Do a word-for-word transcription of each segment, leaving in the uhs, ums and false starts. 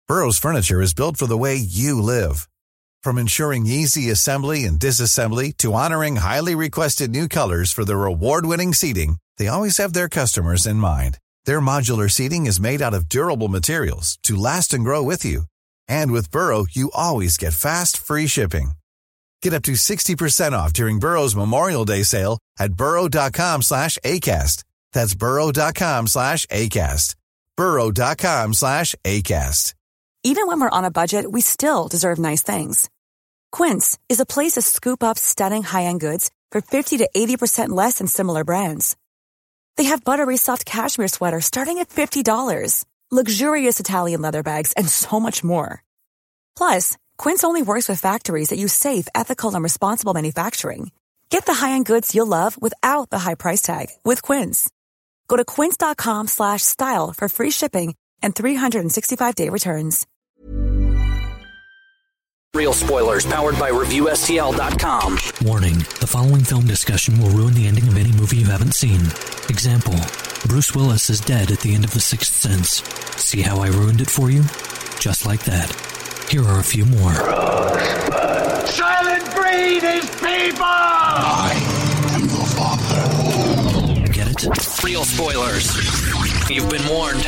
Burrow's furniture is built for the way you live. From ensuring easy assembly and disassembly to honoring highly requested new colors for their award-winning seating, they always have their customers in mind. Their modular seating is made out of durable materials to last and grow with you. And with Burrow, you always get fast, free shipping. Get up to sixty percent off during Burrow's Memorial Day sale at burrow.com slash ACAST. That's burrow.com slash ACAST. burrow.com slash ACAST. Even when we're on a budget, we still deserve nice things. Quince is a place to scoop up stunning high-end goods for fifty to eighty percent less than similar brands. They have buttery soft cashmere sweaters starting at fifty dollars, luxurious Italian leather bags, and so much more. Plus, Quince only works with factories that use safe, ethical, and responsible manufacturing. Get the high-end goods you'll love without the high price tag with Quince. Go to quince.com slash style for free shipping and three sixty-five day returns. Real spoilers powered by Review S T L dot com. Warning, the following film discussion will ruin the ending of any movie you haven't seen. Example, Bruce Willis is dead at the end of The Sixth Sense. See how I ruined it for you? Just like that. Here are a few more. Rosebud. Silent breed is people! I am the father. Get it? Real spoilers. You've been warned.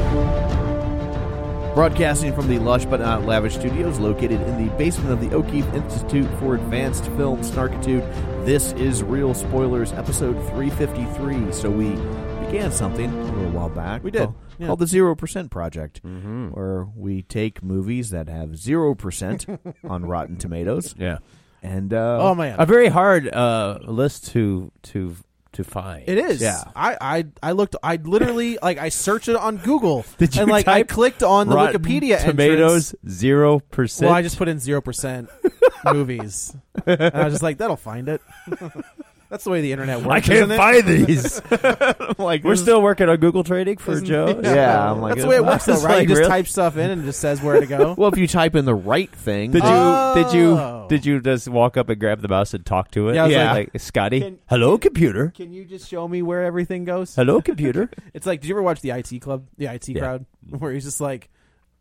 Broadcasting from the lush but not lavish studios located in the basement of the O'Keefe Institute for Advanced Film Snarkitude, this is Real Spoilers, episode three fifty-three. So we began something a little while back. We did. Called, yeah. called the Zero Percent Project, mm-hmm. where we take movies that have zero percent on Rotten Tomatoes. Yeah. And, uh... oh, man. A very hard uh, list to... to to find. It is. Yeah. I, I I looked. I literally like I searched it on Google. Did you and like I type clicked on the Rotten Wikipedia Tomatoes zero percent? Well, I just put in zero percent movies, and I was just like, that'll find it. That's the way the internet works. I can't isn't find it? these. like we're still working on Google Trading for Joe. Yeah, yeah, I'm like, that's the way it works, though, right? Like, you just really? type stuff in and it just says where to go. Well, if you type in the right thing... Did you Oh. did you did you just walk up and grab the mouse and talk to it? Yeah, I was yeah. like, like Scotty. can- Hello, computer. Can you just show me where everything goes? Hello, computer. It's like, did you ever watch the I T Club, the I T Yeah. crowd, where he's just like,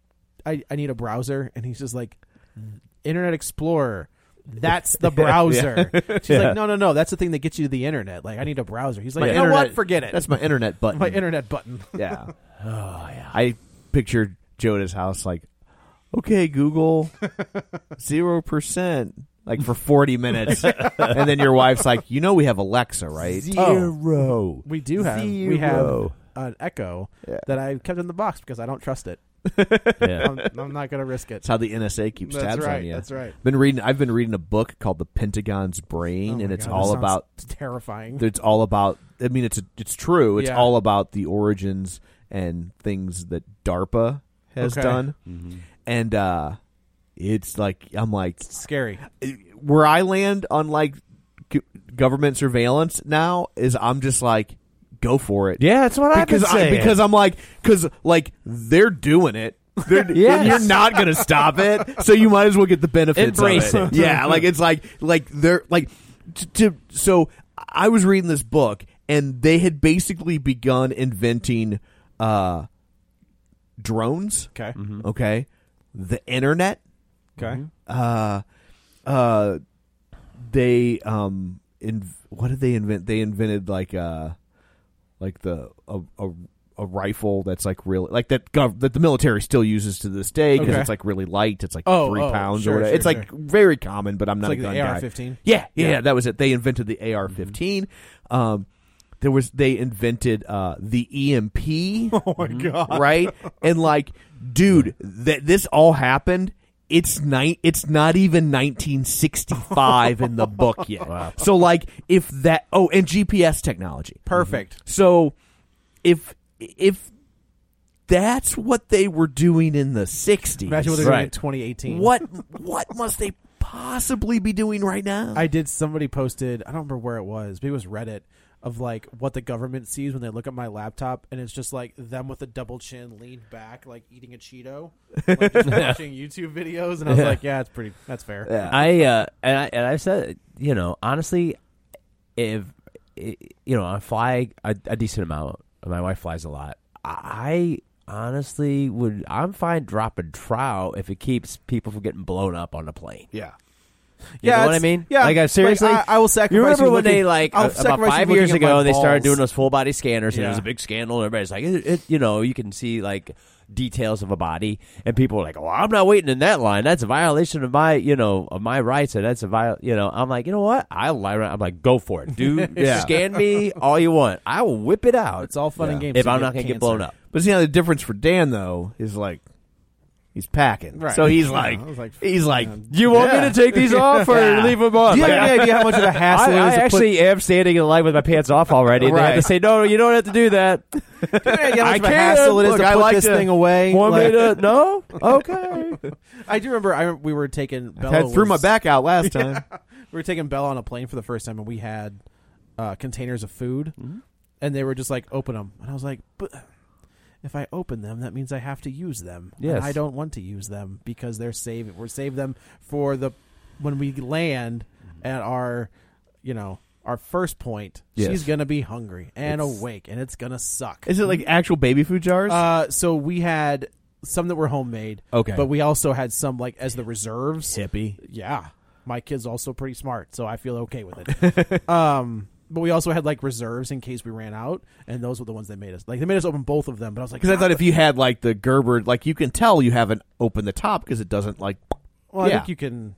I, I need a browser, and he's just like, Internet Explorer. That's the browser. She's Yeah. like, no, no, no. That's the thing that gets you to the internet. Like, I need a browser. He's like, My you know internet- what? Forget it. That's my internet button. my internet button. Yeah. Oh yeah. I pictured Joe at his house like, okay, Google, zero percent, like for forty minutes. And then your wife's like, you know we have Alexa, right? Zero. We do have. Zero. We have an Echo Yeah. that I kept in the box because I don't trust it. Yeah. I'm, I'm not going to risk it. That's how the N S A keeps That's tabs right. on you. That's right. Been reading. I've been reading a book called The Pentagon's Brain, Oh and my it's God, all that sounds about. terrifying. It's all about. I mean, it's it's true. It's Yeah. all about the origins and things that DARPA has Okay. done, Mm-hmm. and uh, it's like I'm like Scary. where I land on like g- government surveillance now is I'm just like go for it. Yeah, that's what I've been because saying. I, because I'm like because like they're doing it. They're, Yes. and you're not gonna stop it, so you might as well get the benefits. Embrace of it. it. Yeah, like it's like like they're like to, to. So I was reading this book, and they had basically begun inventing uh, drones. Okay. Okay, the internet. Okay. Uh, uh, they um, in what did they invent? They invented like uh, like the a. a a rifle that's like really like that gov- that the military still uses to this day because Okay. it's like really light. It's like Oh, three oh, pounds sure, or whatever. sure, it's like sure. very common, but I'm It's not like a gun the A R guy. fifteen. Yeah, yeah, Yeah. yeah, that was it. They invented the A R fifteen. Um, there was they invented uh, the E M P. Oh my god! Right, and like, dude, that this all happened. It's night. It's not even nineteen sixty-five in the book yet. Wow. So like, if that. Oh, and G P S technology. Perfect. So if if that's what they were doing in the sixties, Imagine what they're doing in Right. twenty eighteen. what what must they possibly be doing right now? I did. Somebody posted. I don't remember where it was. Maybe it was Reddit. Of like what the government sees when they look at my laptop, and it's just like them with a double chin, leaned back, like eating a Cheeto, like just watching YouTube videos. And I was like, yeah, it's pretty. That's fair. Yeah. I uh, and I and I've said, you know, honestly, if you know, I fly a, a decent amount. My wife flies a lot. I honestly would. I'm fine dropping trout if it keeps people from getting blown up on the plane. Yeah. You yeah, know what I it's- mean? Yeah, like I seriously, like, I, I will sacrifice. You remember you when looking, they like I'll uh, about sacrifice five you years looking at ago my they started balls. doing those full body scanners and it was Yeah. a big scandal. And everybody's like, it, it, you know, you can see like details of a body, and people are like, "Oh, I'm not waiting in that line. That's a violation of my, you know, of my rights, and that's a viol." You know, I'm like, you know what? I'll lie around. I'm like, go for it, dude. Yeah. Scan me all you want. I will whip it out. It's all fun and Yeah. games if to I'm get not gonna get cancer. blown up. But see, now the difference for Dan though is like he's packing, Right. so he's Yeah, like, I was like, he's like, man. You want Yeah. me to take these off or Yeah. leave them on? Do you Like, have any idea how much of a hassle I, it I is to actually am standing in line with my pants off already. And They have Right. to say, no, you don't have to do that. put, do you know how much I of a can. hassle it is Look, to I put like this to- thing away? Want Like- me to? No? Okay. I do remember. I we were taking. Bella had threw my was- back out last time. We were taking Bella on a plane for the first time, and we had uh, containers of food, Mm-hmm. and they were just like, open them, and I was like, but if I open them, that means I have to use them. Yes. And I don't want to use them because they're saving. We're save them for the when we land at our, you know, our first point. Yes. She's gonna be hungry and It's- awake, and it's gonna suck. Is it like actual baby food jars? Uh, so we had some that were homemade. Okay. But we also had some like as the reserves. Hippie. Yeah. My kid's also pretty smart, so I feel okay with it. um, but we also had like reserves in case we ran out, and those were the ones they made us. Like they made us open both of them, but I was like, Because I thought if you had like the Gerber, like you can tell you haven't opened the top because it doesn't like. well, I yeah. think you can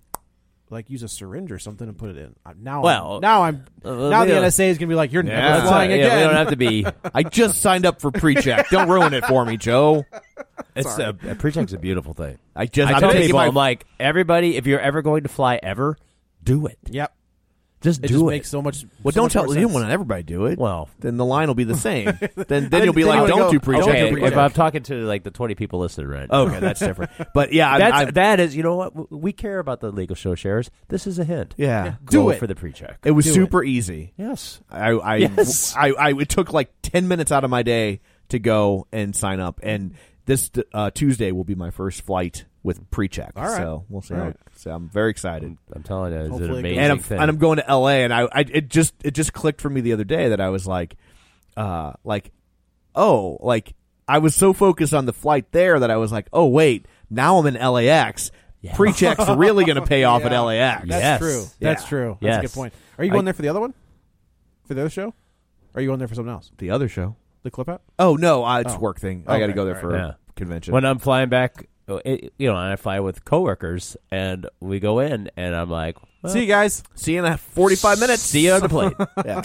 like use a syringe or something and put it in. Uh, Now, Well, I'm, now I'm uh, now we the don't- N S A is gonna be like, you're Yeah. never That's flying Yeah, again. we don't have to be. I just signed up for pre-check. Don't ruin it for me, Joe. It's a, a pre-check's a beautiful thing. I just I I'm tell taking people, my- I'm like, everybody, if you're ever going to fly ever, do it. Yep. Just It do just it. makes so much. Well, so don't much tell more you don't sense. want everybody do it. Well, then the line will be the same. then then you'll be then like, you don't go, do pre-check. don't do okay, pre-check. if I'm talking to like the twenty people listening right now. Okay, that's different. But yeah, I'm, That's, I'm, that is, you know what? W- We care about the legal show shares. This is a hint. yeah. Do Go it. for the pre-check. It was Do super easy. Yes. I I, Yes. I I it took like ten minutes out of my day to go and sign up, and this uh, Tuesday will be my first flight with pre-check. All right. So we'll see. All How, right. so I'm very excited. I'm telling you, it's an Hopefully it goes- amazing And I'm, thing. and I'm going to L A, and I, I it just it just clicked for me the other day that I was like, uh, like, oh, like I was so focused on the flight there that I was like, oh wait, now I'm in L A X. Yeah. Pre-check's really going to pay off at Yeah. L A X. That's Yes. true. That's Yeah. true. That's a Yes. good point. Are you going I- there for the other one? For the other show? Or are you going there for something else? The other show. The clip out? Oh no, uh, it's Oh. work thing. I got to Okay, go there all for right. a Yeah. convention. when I'm flying back, it, you know, and I fly with coworkers, and we go in, and I'm like, well, See you guys. See you in forty-five minutes. see you on the plane. Yeah.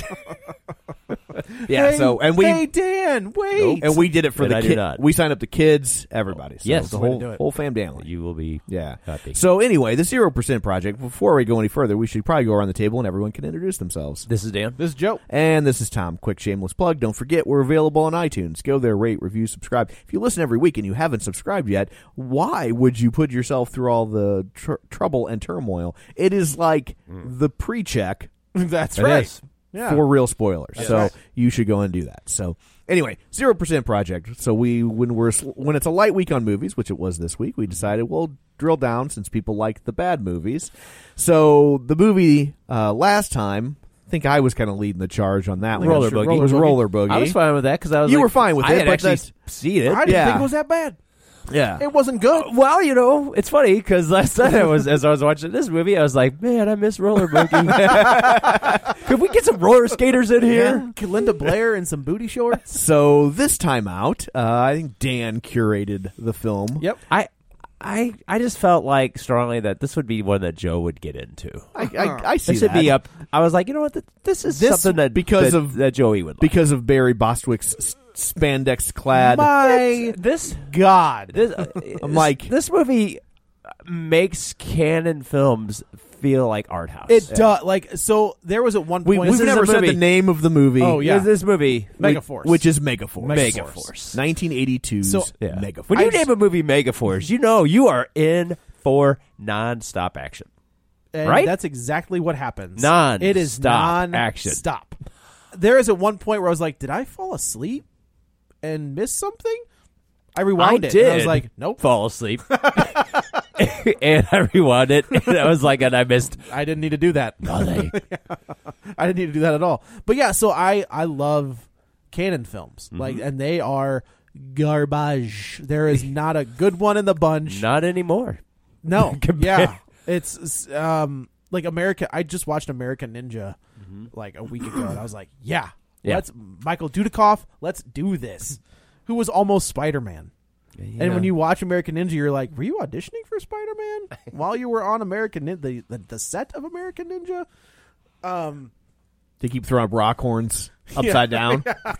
yeah. Hey, so and we Hey Dan, wait. and we did it for And the I do kids. not. We signed up the kids, everybody. So Yes. the Way to whole do it. whole fam family. You will be Yeah. happy. So anyway, the zero percent project. Before we go any further, we should probably go around the table and everyone can introduce themselves. This is Dan. This is Joe. And this is Tom. Quick shameless plug. Don't forget we're available on iTunes. Go there, rate, review, subscribe. If you listen every week and you haven't subscribed yet, why would you put yourself through all the tr- trouble and turmoil? It is like the pre-check That's It right. is. Yeah. For real spoilers. That's so right. you should go and do that. So anyway, zero percent project. So we when we're when it's a light week on movies, which it was this week, we decided we'll drill down since people like the bad movies. So the movie uh, last time, I think I was kind of leading the charge on that one. Roller Sure, Boogie. It was Roller Boogie. I was fine with that because I was. You like, were fine with I it, had but actually that's- seen it. I didn't Yeah. think it was that bad. Yeah. It wasn't good. Well, you know, it's funny because last night I was, as I was watching this movie, I was like, man, I miss roller boogie. Could we get some roller skaters in here? Yeah. Linda Blair in some booty shorts. So this time out, uh, I think Dan curated the film. Yep. I, I, I just felt like strongly that this would be one that Joe would get into. I, I, I see This would that. be up. I was like, you know what? th- This is This- something that because that, of- that Joey would like. because of Barry Bostwick's s- spandex clad. My this God. This, uh, I'm like- this movie makes canon films feel like art house. It does. Like, so there was at one We, point. we've is never a said movie. the name of the movie. Oh, yeah. This, this movie, Megaforce. which is Megaforce. Megaforce. nineteen eighty-two's So- yeah. Megaforce. When you I just- name a movie Megaforce, you know you are in for non-stop action. And Right? That's exactly what happens. Non-stop It is non action. Stop. There is at one point where I was like, did I fall asleep and miss something? I rewound I it. did. And I was like, nope. Fall asleep. And I rewound it, and I was like, and I missed I didn't need to do that. nothing. I didn't need to do that at all. But yeah, so I I love canon films. Mm-hmm. Like, and they are garbage. There is not a good one in the bunch. Not anymore. No, Compared- yeah, it's, it's um like America. I just watched American Ninja Mm-hmm. like a week ago, and I was like, yeah, Yeah. let's Michael Dudikoff, let's do this. Who was almost Spider-Man. And when you watch American Ninja, you're like, were you auditioning for Spider-Man while you were on American Ninja, the, the the set of American Ninja? Um, They keep throwing rock horns upside yeah. down.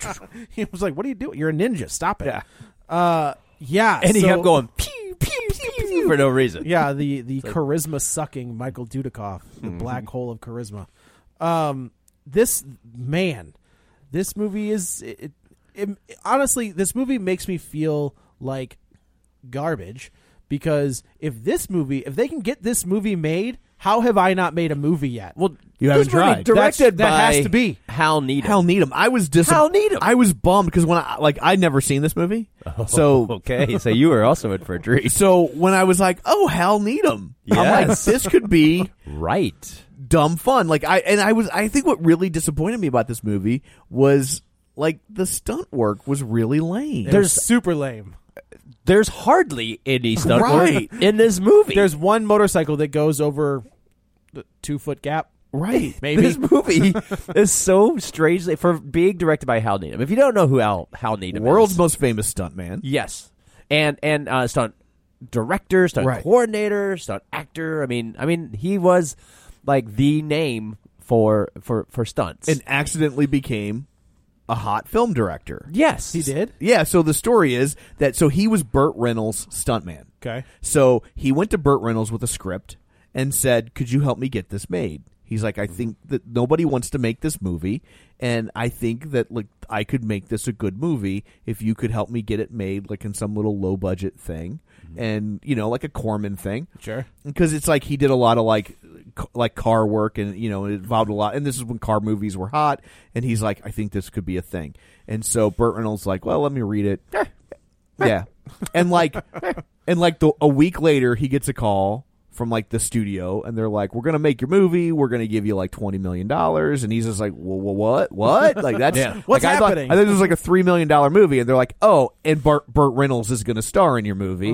He was like, what are you doing? You're a ninja. Stop it. Yeah. Uh, yeah. And he so- kept going pew pew pew pew for no reason. Yeah, the the charisma sucking Michael Dudikoff, the Mm-hmm. black hole of charisma. Um, this man, this movie is it, it, it, honestly, this movie makes me feel like garbage because if this movie, if they can get this movie made, how have I not made a movie yet? Well, You haven't this movie tried. Directed That's- that by has to be. Hal Needham. Hal Needham. I was dis- Hal Needham. I was bummed because when I like I'd never seen this movie, so okay, so you were also in for a treat. so when I was like, oh, Hal Needham, I'm like, Yes. this could be Right. dumb fun. Like I and I was I think what really disappointed me about this movie was like the stunt work was really lame. It There's- was super lame. There's hardly any stunt Right. work in this movie. There's one motorcycle that goes over the two foot gap. right. Maybe. This movie is so strangely for being directed by Hal Needham. If you don't know who Hal Hal Needham World's is, most famous stuntman. yes, and and uh, stunt director, stunt Right. coordinator, stunt actor. I mean, I mean, he was like the name for for for stunts. And accidentally became a hot film director. yes, He did? Yeah, so the story is that so he was Burt Reynolds' stuntman. Okay. So he went to Burt Reynolds with a script and said, "Could you help me get this made?" He's like, "I think that nobody wants to make this movie, and I think that like I could make this a good movie if you could help me get it made, like in some little low budget thing, and you know, like a Corman thing." Sure. Because it's like he did a lot of like c- like car work, and you know, it involved a lot. And this is when car movies were hot, and he's like, "I think this could be a thing." And so Burt Reynolds like, "Well, let me read it." Yeah, and like, and like the, a week later, he gets a call from like the studio, and they're like, "We're gonna make your movie. We're gonna give you like twenty million dollars." And he's just like, "Well, what? What? Like that's Yeah. What's like, I thought- happening? I thought this was like a three million dollar movie." And they're like, "Oh, and Burt, Burt Reynolds is gonna star in your movie,"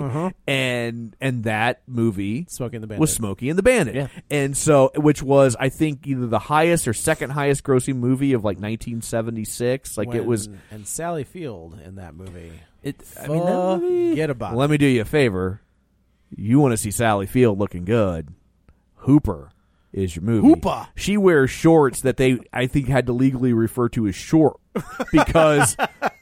and and that movie Smokey and the Bandit. was Smokey and the Bandit. Yeah. And so, which was, I think, either the highest or second highest grossing movie of like nineteen seventy-six. Like it When- was. and Sally Field in that movie. It, I mean, that movie- Forget about Let me do you a favor. You want to see Sally Field looking good? Hooper is your movie. Hooper. She wears shorts that they, I think, had to legally refer to as short because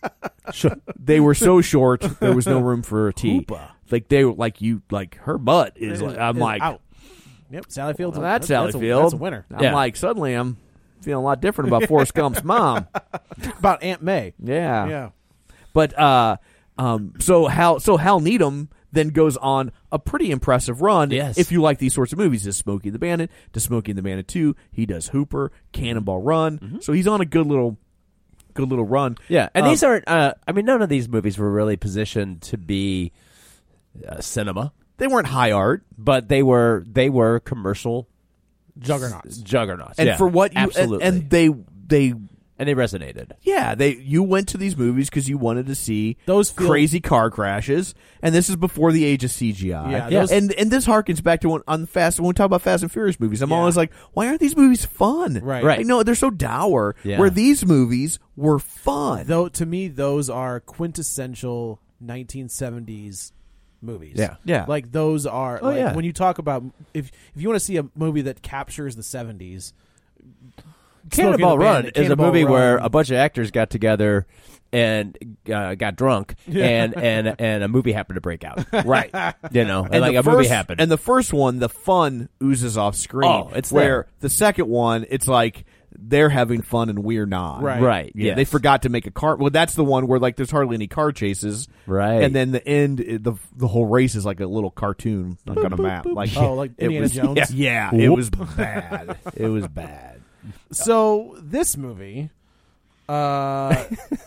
they were so short there was no room for a T. Hooper. Like they were like you like her butt is. it. Like, I'm Is like, out. Yep, Sally Field's well, a, that's Sally that's a, Field. That's a winner. I'm Yeah. like, suddenly I'm feeling a lot different about Forrest Gump's mom. About Aunt May. Yeah. Yeah. But uh, um, so Hal, so Hal Needham then goes on a pretty impressive run. Yes. If you like these sorts of movies, does Smokey and the Bandit, does Smokey and the Bandit two, he does Hooper, Cannonball Run. So he's on a good little, good little run. Yeah, and Um, these aren't. Uh, I mean, none of these movies were really positioned to be uh, cinema, They weren't high art, but they were. They were commercial Juggernauts. juggernauts. and yeah, for what you and, absolutely, and they they and they resonated. yeah they you went to these movies because you wanted to see Those feel- crazy car crashes, and this is before the age of C G I. Yeah, those- and and this harkens back to when on Fast when we talk about Fast and Furious movies. I'm Yeah. always like, why aren't these movies fun? Right. Right. Like, no, they're so dour. Yeah. Where these movies were fun. Though to me, those are quintessential nineteen seventies movies. Yeah. Yeah. Like those are. Oh, like, yeah. When you talk about if if you want to see a movie that captures the seventies, Cannonball Smoking the Run Bandit, is a Cannonball movie where Run. a bunch of actors got together and uh, got drunk, and, and and a movie happened to break out. Right. You know, and, like the a first, movie happened. And the first one, the fun oozes off screen. Oh, it's where there. the second one, it's like they're having fun and we're not. Right. right? Yeah, yes. they forgot to make a car. Well, that's the one where like there's hardly any car chases. Right. And then the end, it- the the whole race is like a little cartoon like on a map. Like Oh, like it Indiana was, Jones? Yeah, it was bad. It was bad. So this movie, uh,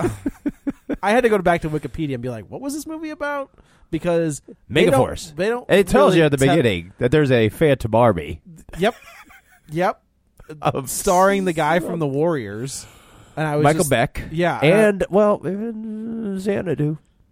I had to go back to Wikipedia and be like, "What was this movie about?" Because they don't- Megaforce. They don't. It tells really you at the tell- beginning that there's a Phantom Barbie. Yep. Yep. Starring the guy from the Warriors, and I was Michael just- Beck. Yeah, and well, even Xanadu.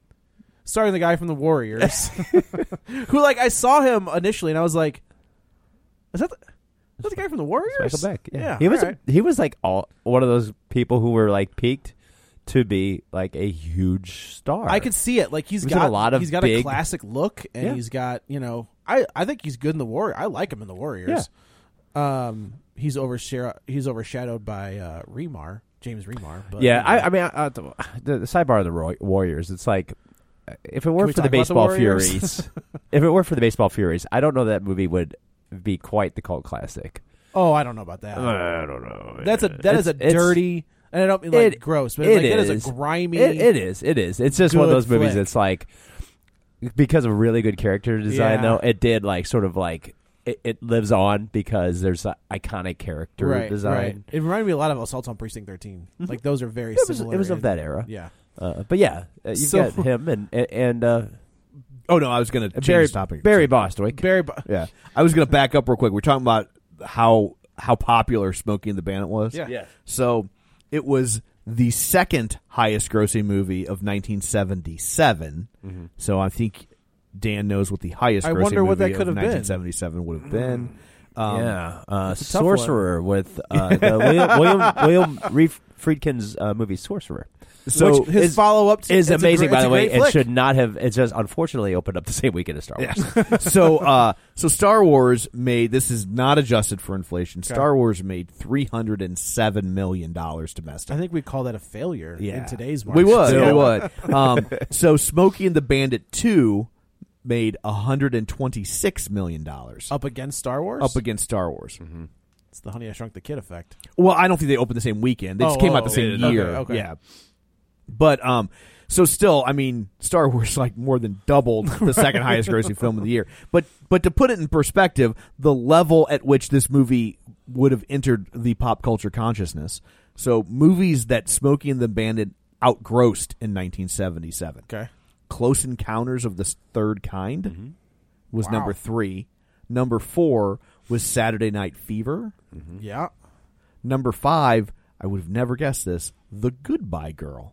starring the guy from the Warriors, who like I saw him initially and I was like, "Is that the, is that the guy from the Warriors?" Michael Beck. Yeah, yeah he was. right. A, he was like all one of those people who were like peaked to be like a huge star. I could see it. Like he's He was in got a lot of he's got big- a classic look, and Yeah. he's got you know. I, I think he's good in the Warrior. I like him in the Warriors. Um, he's overshar- he's overshadowed by uh, Remar, James Remar. But, Yeah, you know. I, I mean, I, I, the, the sidebar of the Roy, Warriors. It's like if it we weren't for the talk about the baseball Warriors? Furies, if it weren't for the baseball Furies, I don't know that movie would be quite the cult classic. oh, I don't know about that. I don't know. That's a that is a It's- it's- dirty. And I don't mean like It- gross, but it like, that is is. a grimy. It, it is. It is. It's just one of good those movies flick. that's like because of really good character design. Yeah. Though it did like sort of like it, it lives on because there's a iconic character right, design. right. It reminded me a lot of Assault on Precinct thirteen. Like those are very It was, similar. it was of in- that era. Yeah. Uh, but yeah, uh, you've So- got him and and uh, Oh no, I was going to change Barry the topic. Barry Bostwick. Barry. Bo- Yeah, I was going to back up real quick. We're talking about how how popular Smokey and the Bandit was. Yeah. Yeah. So it was the second highest grossing movie of nineteen seventy-seven. Mm-hmm. So I think Dan knows what the highest I grossing wonder what movie that could of have been. nineteen seventy-seven would have been. Um, yeah, uh, a tough one. Sorcerer with uh, the William William, William Reef Friedkin's uh, movie Sorcerer. So Which his is- follow up Is amazing, by the way. It Flick. should not have. It just unfortunately opened up the same weekend as Star Wars. so uh so Star Wars made, this is not adjusted for inflation. Star Wars made three hundred seven million dollars domestic. I think we call that a failure Yeah. in today's We market. would, Still. we would. Um, so Smokey and the Bandit two made one hundred twenty-six million dollars Up against Star Wars. up against Star Wars. It's the Honey I Shrunk the Kid effect. Well, I don't think they opened the same weekend. They just Oh, came oh, out the same okay, year. okay. Yeah. But um so still, I mean, Star Wars like more than doubled the second highest grossing film of the year. But but to put it in perspective, the level at which this movie would have entered the pop culture consciousness. So movies that Smokey and the Bandit outgrossed in nineteen seventy-seven. Okay. Close Encounters of the Third Kind was Wow. number three. Number four was Saturday Night Fever. Yeah. Number five, I would have never guessed this, The Goodbye Girl.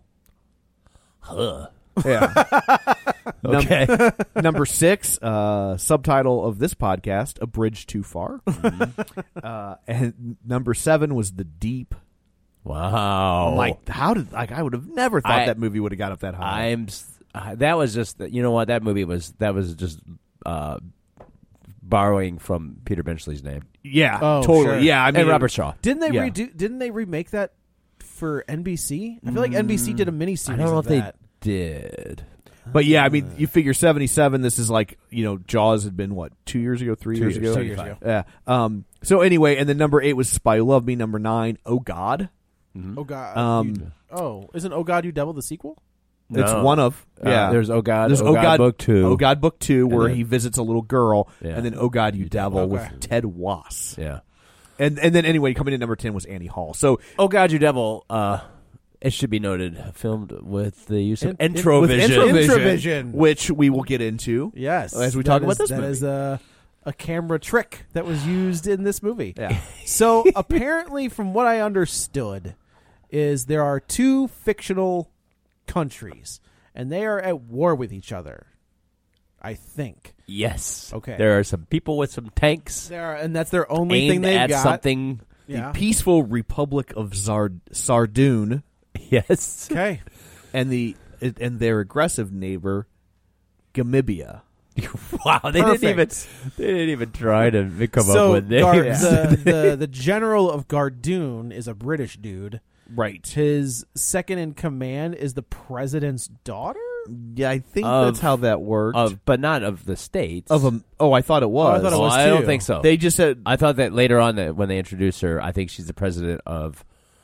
Huh. Yeah. Okay. Number six, uh, subtitle of this podcast, A Bridge Too Far. uh, and number seven was The Deep. Wow. Like, how did, like, I would have never thought I- that movie would have got up that high. I'm. s- Uh, that was just. You know what? That movie was. That was just. Uh, borrowing from Peter Benchley's name yeah, Oh, totally. sure. Yeah, I mean, and Robert Shaw. Didn't they Yeah. redo? Didn't they remake that for N B C? I feel like N B C did a mini I series. don't know of if they that. did. But yeah, I mean, you figure seventy-seven. This is like, you know, Jaws had been what, two years ago, three Two years, years, ago, two years ago. Yeah. Um. So anyway, and then number eight was Spy Who Loved Me. Number nine, Oh God. Oh God. Um, you- oh, isn't Oh God You Devil the sequel? It's No. one of Uh, yeah. there's Oh God. There's Oh God Book Two. Oh God Book Two, where then- he visits a little girl, Yeah. and then Oh God You Devil Okay. with Ted Wass. Yeah. And and then anyway, coming in number ten was Annie Hall. So Oh God, You Devil. Uh, it should be noted, filmed with the use of In- in- Entrovision. with Entrovision, Entrovision. which we will get into. Yes. As we That talk about is- this that movie. is a a camera trick that was used in this movie. Yeah. So apparently, from what I understood, is there are two fictional countries, and they are at war with each other. I think Yes. Okay. There are some people with some tanks there, are, and that's their only aimed thing they've at got. something. Yeah. The peaceful Republic of Zard- Sardoon Yes. Okay. and the and their aggressive neighbor Gamibia. Wow. They didn't Perfect. even. They didn't even try to come so up with names. Gar- the, the the general of Gardoon is a British dude. Right. His second in command is the president's daughter. Yeah, I think Of- that's how that worked. of, but not of the states. Of a, oh, I thought it was. I thought it Oh, was I don't too. think so. They just said I thought that later on that when they introduced her, I think she's the president of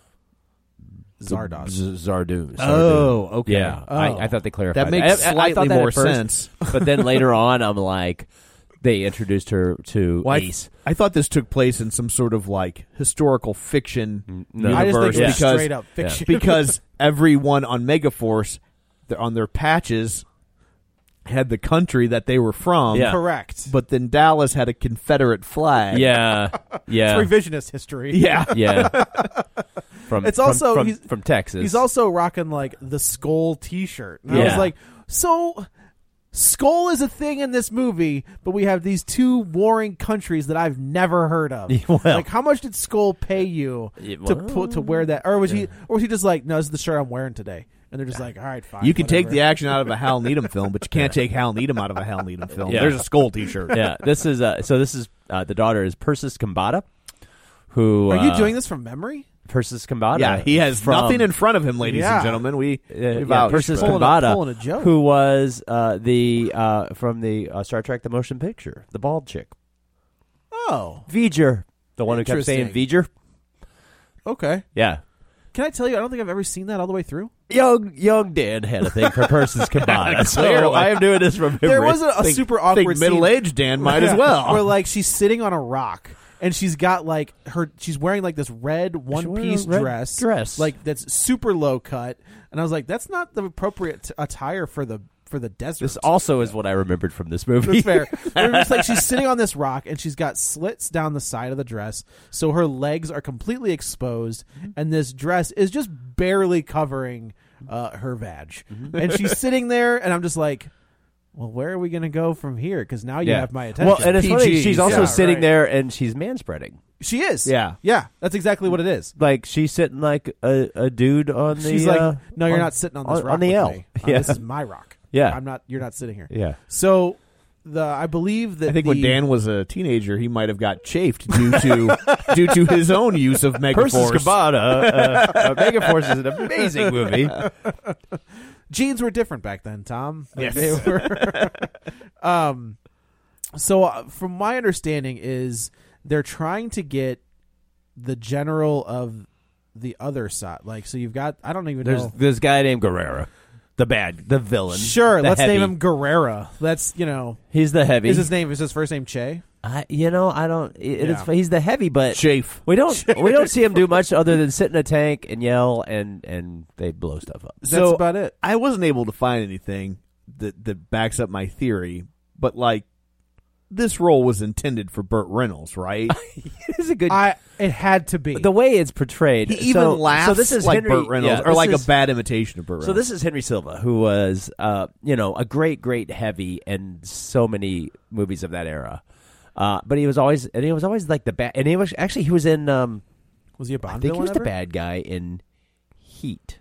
Zardoz. Z- Zardoon. Zardoon. Oh, okay. Yeah, Oh. I, I thought they clarified That makes I- I- I slightly thought that more at first, sense. But then later on, I'm like, they introduced her to Well, I, Ace. I thought this took place in some sort of like historical fiction No. I just think universe it's because straight up fiction. because everyone on Megaforce, they're on their patches, had the country that they were from. Yeah. Correct. But then Dallas had a Confederate flag. Yeah, yeah, It's revisionist history. Yeah. yeah. From It's from- also- from, he's- from Texas. He's also rocking like the skull T-shirt. And I Yeah. was like, so Skull is a thing in this movie, but we have these two warring countries that I've never heard of. Well, like, how much did Skull pay you Yeah, to well, put to wear that, or was yeah. he, or was he just like, no, this is the shirt I'm wearing today, and they're just like, all right, fine. You can take whatever. the action out of a Hal Needham film, but you can't take Hal Needham out of a Hal Needham film. Yeah. There's a Skull T-shirt. Yeah, this is uh, so. This is uh, the daughter is Persis Kambata, who Are you uh, doing this from memory? Persis Kambata. Yeah, he has from, nothing in front of him, ladies Yeah. and gentlemen. We, Uh, we yeah, vouch Persis for that. Pulling a- Kambata, pulling a joke. who was uh, the uh, from the uh, Star Trek: The Motion Picture, the bald chick, Oh, V'ger, the one who kept saying Interesting. V'ger. okay. Yeah, Can I tell you, I don't think I've ever seen that all the way through. young young Dan had a thing for Persis Kambata, so I am doing this from memory. There was a, a Think- super think awkward scene middle-aged Dan might as Yeah. well. Where like she's sitting on a rock and she's got like her she's wearing like this red one wearing piece a red dress dress. like that's super low cut, and I was like, that's not the appropriate t- attire for the for the desert. This also is what I remembered from this movie. That's fair. But it's like she's sitting on this rock and she's got slits down the side of the dress, so her legs are completely exposed, and this dress is just barely covering uh, her vag. And she's sitting there, and I'm just like, well, where are we going to go from here? Because now you Yeah. have my attention. Well, and it's funny, P Gs. she's also Yeah, sitting right. there and she's manspreading. She is. Yeah. Yeah. That's exactly what it is. Like she's sitting like a, a dude on the. She's like, uh, no, you're on- not sitting on this on, rock on the with L. me. Uh, Yeah, This is my rock. Yeah. I'm not. You're not sitting here. yeah. So the I believe that I think the, when Dan was a teenager, he might have got chafed due to due to his own use of Persis Megaforce. Kambata, uh, uh, Megaforce is an amazing movie. jeans were different back then, Tom. Yes. They were. um. So uh, from my understanding is they're trying to get the general of the other side. Like, so you've got I don't even There's know. this guy named Guerrera, the bad, the villain. Sure, the let's heavy. name him Guerrera. That's you know. He's the heavy. Is his name? Is his first name Che? I, you know, I don't. It, Yeah. it's, he's the heavy, but Chafe. we don't. we don't see him do much other than sit in a tank and yell, and and they blow stuff up. That's So, about it. I wasn't able to find anything that that backs up my theory, but like this role was intended for Burt Reynolds, right? It's a good. I it had to be the way it's portrayed. He even so, laughs so this is like Henry, Burt Reynolds, yeah, or this like is- a bad imitation of Burt Reynolds. So this is Henry Silva, who was, uh, you know, a great, great heavy in so many movies of that era. Uh, but he was always, and he was always like the bad. And he was actually he was in. Um, was he a I Bond think he villain was the ever? bad guy in Heat.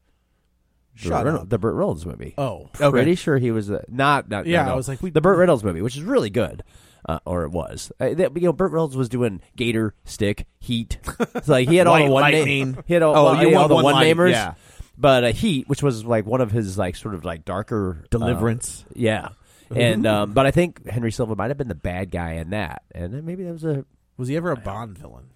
Shut Burt Reynolds- up. the Burt Reynolds movie. Oh, Pretty sure he was the, not. not Yeah, no, no. I was like, we- the Burt Reynolds movie, which is really good. Uh, or it was. Uh, that, you know, Burt Reynolds was doing Gator, Stick, Heat. It's like he had all White the one Lightning. name. He had all, Oh, well, you he had all want the one one light, namers. yeah. But uh, Heat, which was like one of his like sort of like darker uh, Deliverance. yeah. And um, but I think Henry Silva might have been the bad guy in that, and then maybe that was a was he ever a Bond villain?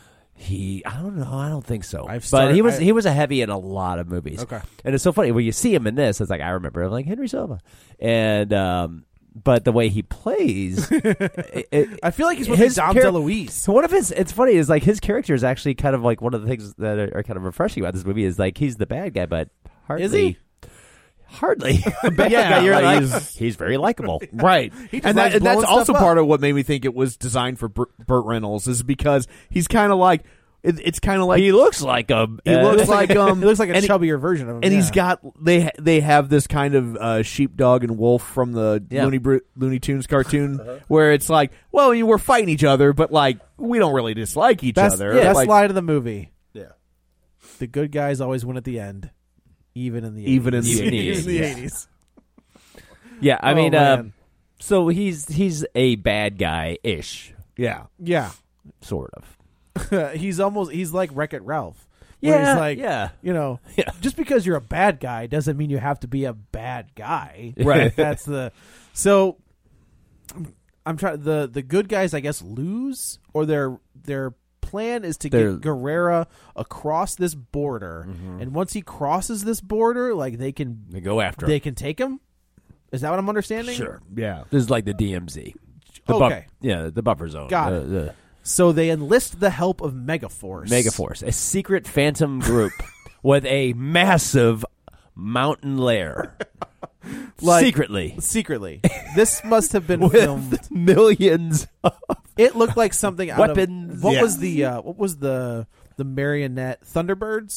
he. I don't know. I don't think so. I've but started- he was I- he was a heavy in a lot of movies. Okay. And it's so funny when you see him in this. It's like I remember him like Henry Silva, and um, but the way he plays, it, it, I feel like he's with his Dom char- DeLuise. So one of his, it's funny, is like his character is actually kind of like one of the things that are, are kind of refreshing about this movie is like he's the bad guy, but hardly. Is he? Hardly. a bad Yeah, guy. You're like like, he's- he's, very likable. Right, just and, likes that, and that's blowing also stuff up. part of what made me think it was designed for Burt, Burt Reynolds, is because he's kind of like it, it's kind of like he looks like a. he uh, looks like um He looks like a and he- chubbier version of him, and yeah. he's got they they have this kind of uh, sheepdog and wolf from the Yeah. Looney Br- Looney Tunes cartoon, where it's like, well, you we're fighting each other, but like we don't really dislike each Best, other. best Like, line of the movie. Yeah. The good guys always win at the end, even in the Even in eighties. the Even in the Even in the eighties. eighties. Yeah, I Oh, mean, uh, man. so he's he's a bad guy ish, yeah, Yeah. sort of. he's almost he's like Wreck-It Ralph. Where Yeah, he's like, yeah. you know, Yeah. just because you're a bad guy doesn't mean you have to be a bad guy. Right. That's the so. I'm trying the the good guys, I guess, lose, or their their plan is to They're- get Guerrera across this border, and once he crosses this border, like they can They go after they him. can take him. Is that what I'm understanding? Sure. yeah. This is like the D M Z. The Okay. buff- yeah, the buffer zone. Got Uh, it. the- So they enlist the help of Megaforce. Megaforce, a secret phantom group with a massive mountain lair. Like- Secretly. Secretly, this must have been With filmed. millions of It looked like something out Weapons. of what Yeah. was the uh, what was the the marionette Thunderbirds?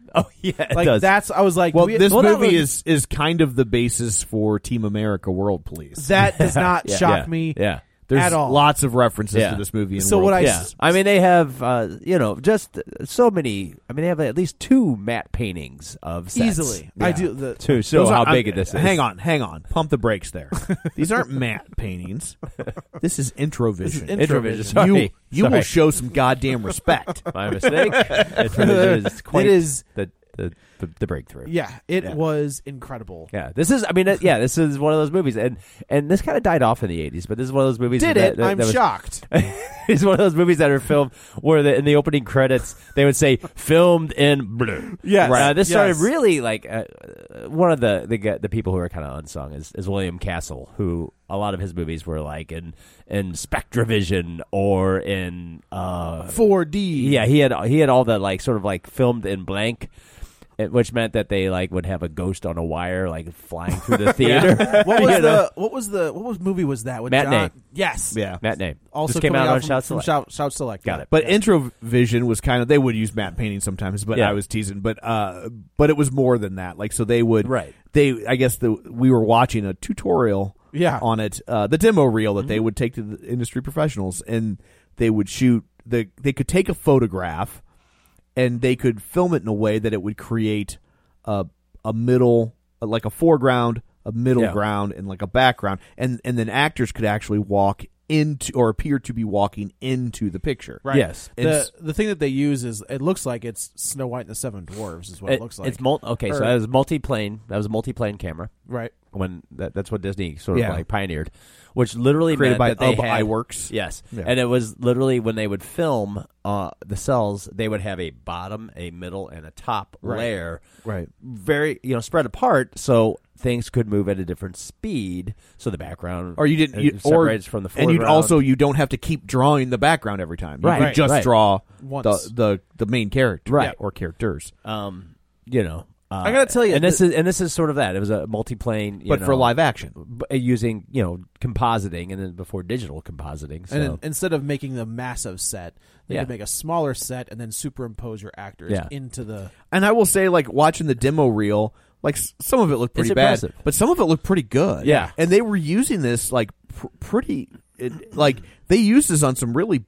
Oh yeah, it Like does. that's I was like, Well, do we- this well, that movie was- is is kind of the basis for Team America: World Police. that does not Yeah, shock yeah, me Yeah. There's at all. lots of references Yeah. to this movie. In So World what I- Police. Yeah, I mean they have, uh, you know, just so many. I mean they have at least two matte paintings of sets. easily. I do the to show Those how are- big I'm- this is. Hang on, hang on. Pump the brakes there. These aren't matte paintings. This is Introvision. Introvision. Introvision. Sorry. You you will Sorry. show some goddamn respect. My mistake. Introvision is quite It is- the the the, the breakthrough. Yeah, it Yeah. was incredible. Yeah, this is. I mean, uh, yeah, this is one of those movies, and and this kind of died off in the eighties, but this is one of those movies. Did that, it? that- I'm that was- shocked. It's one of those movies that are filmed where the, in the opening credits they would say "filmed in blue." Yes, uh, this started yes. really like uh, uh, one of the the g- the people who are kind of unsung is, is William Castle, who a lot of his movies were like in in Spectrovision or in uh, four D. yeah, he had he had all the like sort of like filmed in blank. It, which meant that they like would have a ghost on a wire like flying through the theater. What was You know? the what was the what was movie was that with Matinee. John? Yes. Yeah. Matt name Also just came coming out on from, Shout from Select. Shout, Shout Select. Got yeah. it. But Yeah. Introvision was kind of they would use matte painting sometimes, but Yeah. I was teasing. But uh, but it was more than that. Like so they would Right. They I guess the we were watching a tutorial Yeah. on it, uh, the demo reel that Mm-hmm. they would take to the industry professionals, and they would shoot the they could take a photograph, and they could film it in a way that it would create a a middle like a foreground, a middle Yeah. ground, and like a background, and and then actors could actually walk into or appear to be walking into the picture. Right. Yes. The It's- the thing that they use is it looks like it's Snow White and the Seven Dwarves is what it, It- looks like. It's mul- okay, so Or- that was multi-plane. That was a multi-plane camera right. when that, that's what Disney sort of Yeah. like pioneered, which literally Created meant by that they Ub had, Iwerks. Yes, Yeah. and it was literally when they would film uh, the cells, they would have a bottom, a middle, and a top Right. layer, Right. very you know spread apart, so things could move at a different speed. So the background, Or you didn't, uh, you, or separates from the and foreground. you also you don't have to keep drawing the background every time. You Right, can right, just right. draw Once. the, the the main character, Right. or characters. um, you know. Uh, I gotta tell you, and this the- is and this is sort of that. It was a multi-plane, you But for know, live action. b- using you know compositing, and then before digital compositing. So And in- instead of making the massive set, they Yeah. could make a smaller set and then superimpose your actors Yeah. into the. And I will say, like watching the demo reel, like s- some of it looked It's pretty bad, impressive. but some of it looked pretty good. Yeah. and they were using this like pr- pretty, it, like they used this on some really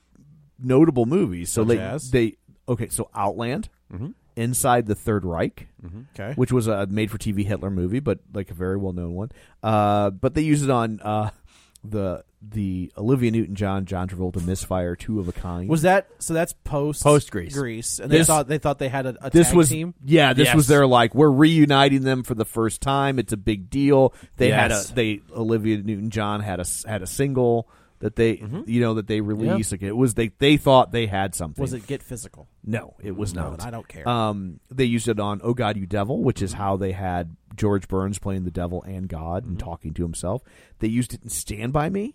notable movies. So Such they as? they okay, so Outland, Mm-hmm. Inside the Third Reich. Okay. Which was a made-for-T V Hitler movie, but like a very well-known one. Uh, but they used it on uh, the the Olivia Newton-John, John Travolta Misfire, Two of a Kind. Was that so? That's post Post Grease. Grease, and they This- thought they thought they had a, a this tag was team. yeah, this Yes. was their like we're reuniting them for the first time. It's a big deal. They had Yes. a they Olivia Newton-John had a had a single that they Mm-hmm. you know that they released. Like it was they they thought they had something. Was it Get Physical? No, it was No, not. then I don't care. Um, they used it on "Oh God, You Devil," which is how they had George Burns playing the devil and God Mm-hmm. and talking to himself. They used it in "Stand by Me."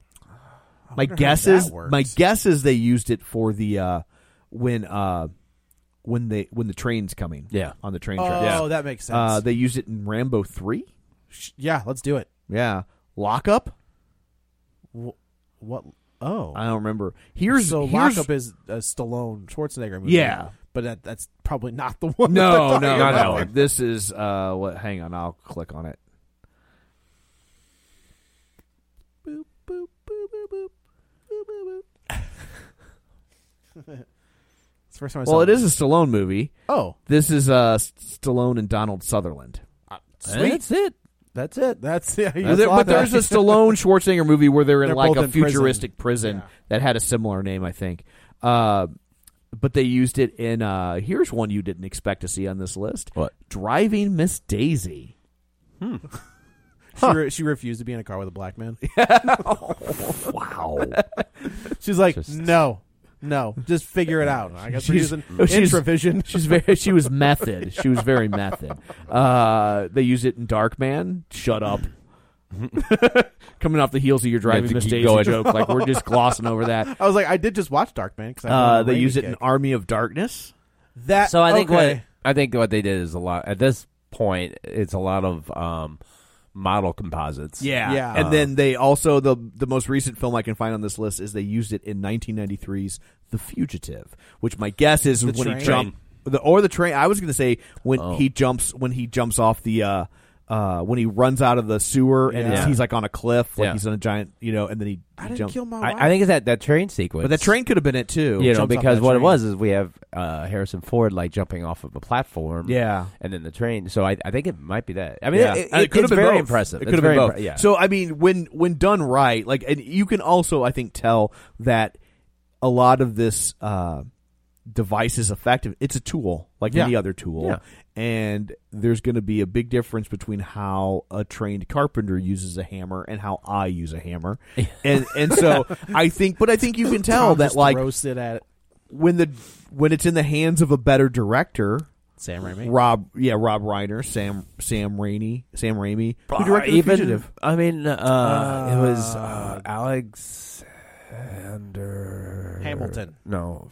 My wonder how guess that is works. my guess is they used it for the uh, when uh, when they when the train's coming. Yeah. on the train Oh, tracks. that makes sense. Uh, they used it in Rambo three. yeah, let's do it. Yeah, Lockup. Wh- What? Oh, I don't remember. Here's so here's, Lockup is a Stallone Schwarzenegger movie. Yeah. but that, that's probably not the one. no, that no, they're no, talking not that no. one. This is uh, what? Hang on, I'll click on it. Boop, boop, boop, boop, boop, boop, boop, boop. It's the first time I saw Well, it is a Stallone movie. Oh, This is uh, Stallone and Donald Sutherland. sweet. That's it. That's it. That's yeah. you But there- thought but there's a that. Stallone Schwarzenegger movie where they're in They're like both a in prison. futuristic prison, Yeah. that had a similar name, I think. Uh, but they used it in. Uh, here's one you didn't expect to see on this list. What? Driving Miss Daisy. She, re- she refused to be in a car with a black man. Wow. She's like, Just- no, no, just figure it out. I guess we're She's- using oh, she's- Intravision. She's very. She was method. She was very method. Uh, they used it in Darkman. Shut up. Coming off the heels of your Driving to Miss keep Daisy going. joke, like we're just glossing over that. I was like, I did just watch Darkman because Uh, they use it in Army of Darkness. that. So I think okay. what I think what they did is a lot at this point. It's a lot of um, model composites. Yeah, Yeah. And then they also the the most recent film I can find on this list is they used it in nineteen ninety-three's The Fugitive, which my guess is The when train? he jumped. the or the train. I was going to say when Oh. he jumps when he jumps off the uh, uh, when he runs out of the sewer and it's, Yeah. he's like on a cliff, like Yeah. he's on a giant, you know, and then he, I he didn't jumps. kill my wife. I, I think it's that, that train sequence. But that train could have been it too. you know, jumps off because that what train. it was is we have uh, Harrison Ford like jumping off of a platform, Yeah. and then the train. So I, I think it might be that. I mean, Yeah. it, And it, could it's have been very both. impressive. It It's could have been very both. impre- yeah. So I mean, when when done right, like, and you can also, I think, tell that a lot of this uh, device is effective. It's a tool, like Yeah. any other tool, Yeah. and there's going to be a big difference between how a trained carpenter uses a hammer and how I use a hammer, and and so I think, but I think you can tell Tom that just like roasted at when the when it's in the hands of a better director. Sam Raimi. Rob, yeah, Rob Reiner, Sam, Sam Raimi, Sam Raimi, who Uh, directed The even, Fugitive. I mean, uh, it was uh, Alexander Hamilton. No,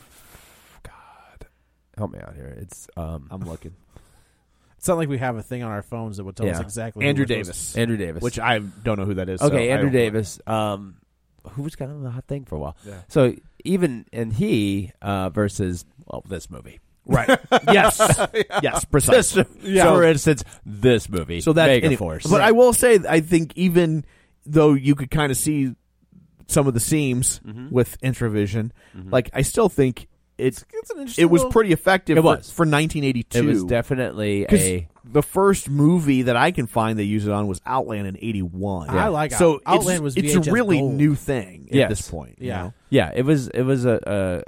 God, help me out here. It's um, I'm looking. It's not like we have a thing on our phones that would tell us Yeah. exactly. who Andrew we're supposed Davis, Andrew Davis, which I don't know who that is. so okay, I Andrew don't- Davis, um, who was kind of a hot thing for a while. Yeah. So even and he uh, versus well, this movie. Right? Yes, yes, precisely. Yeah. So, for instance, this movie, So that, Mega anyway, Force. but I will say, I think even though you could kind of see some of the seams Mhm. with Intravision, Mhm. like I still think it's It's an interesting it was little- pretty effective. It for, was. for nineteen eighty-two. It was definitely 'Cause a the first movie that I can find they used it on was Outland in eighty-one. I like so Out- Outland it's, was it's V H S a really gold. new thing at Yes. this point. you Yeah. know? yeah. It was it was a. a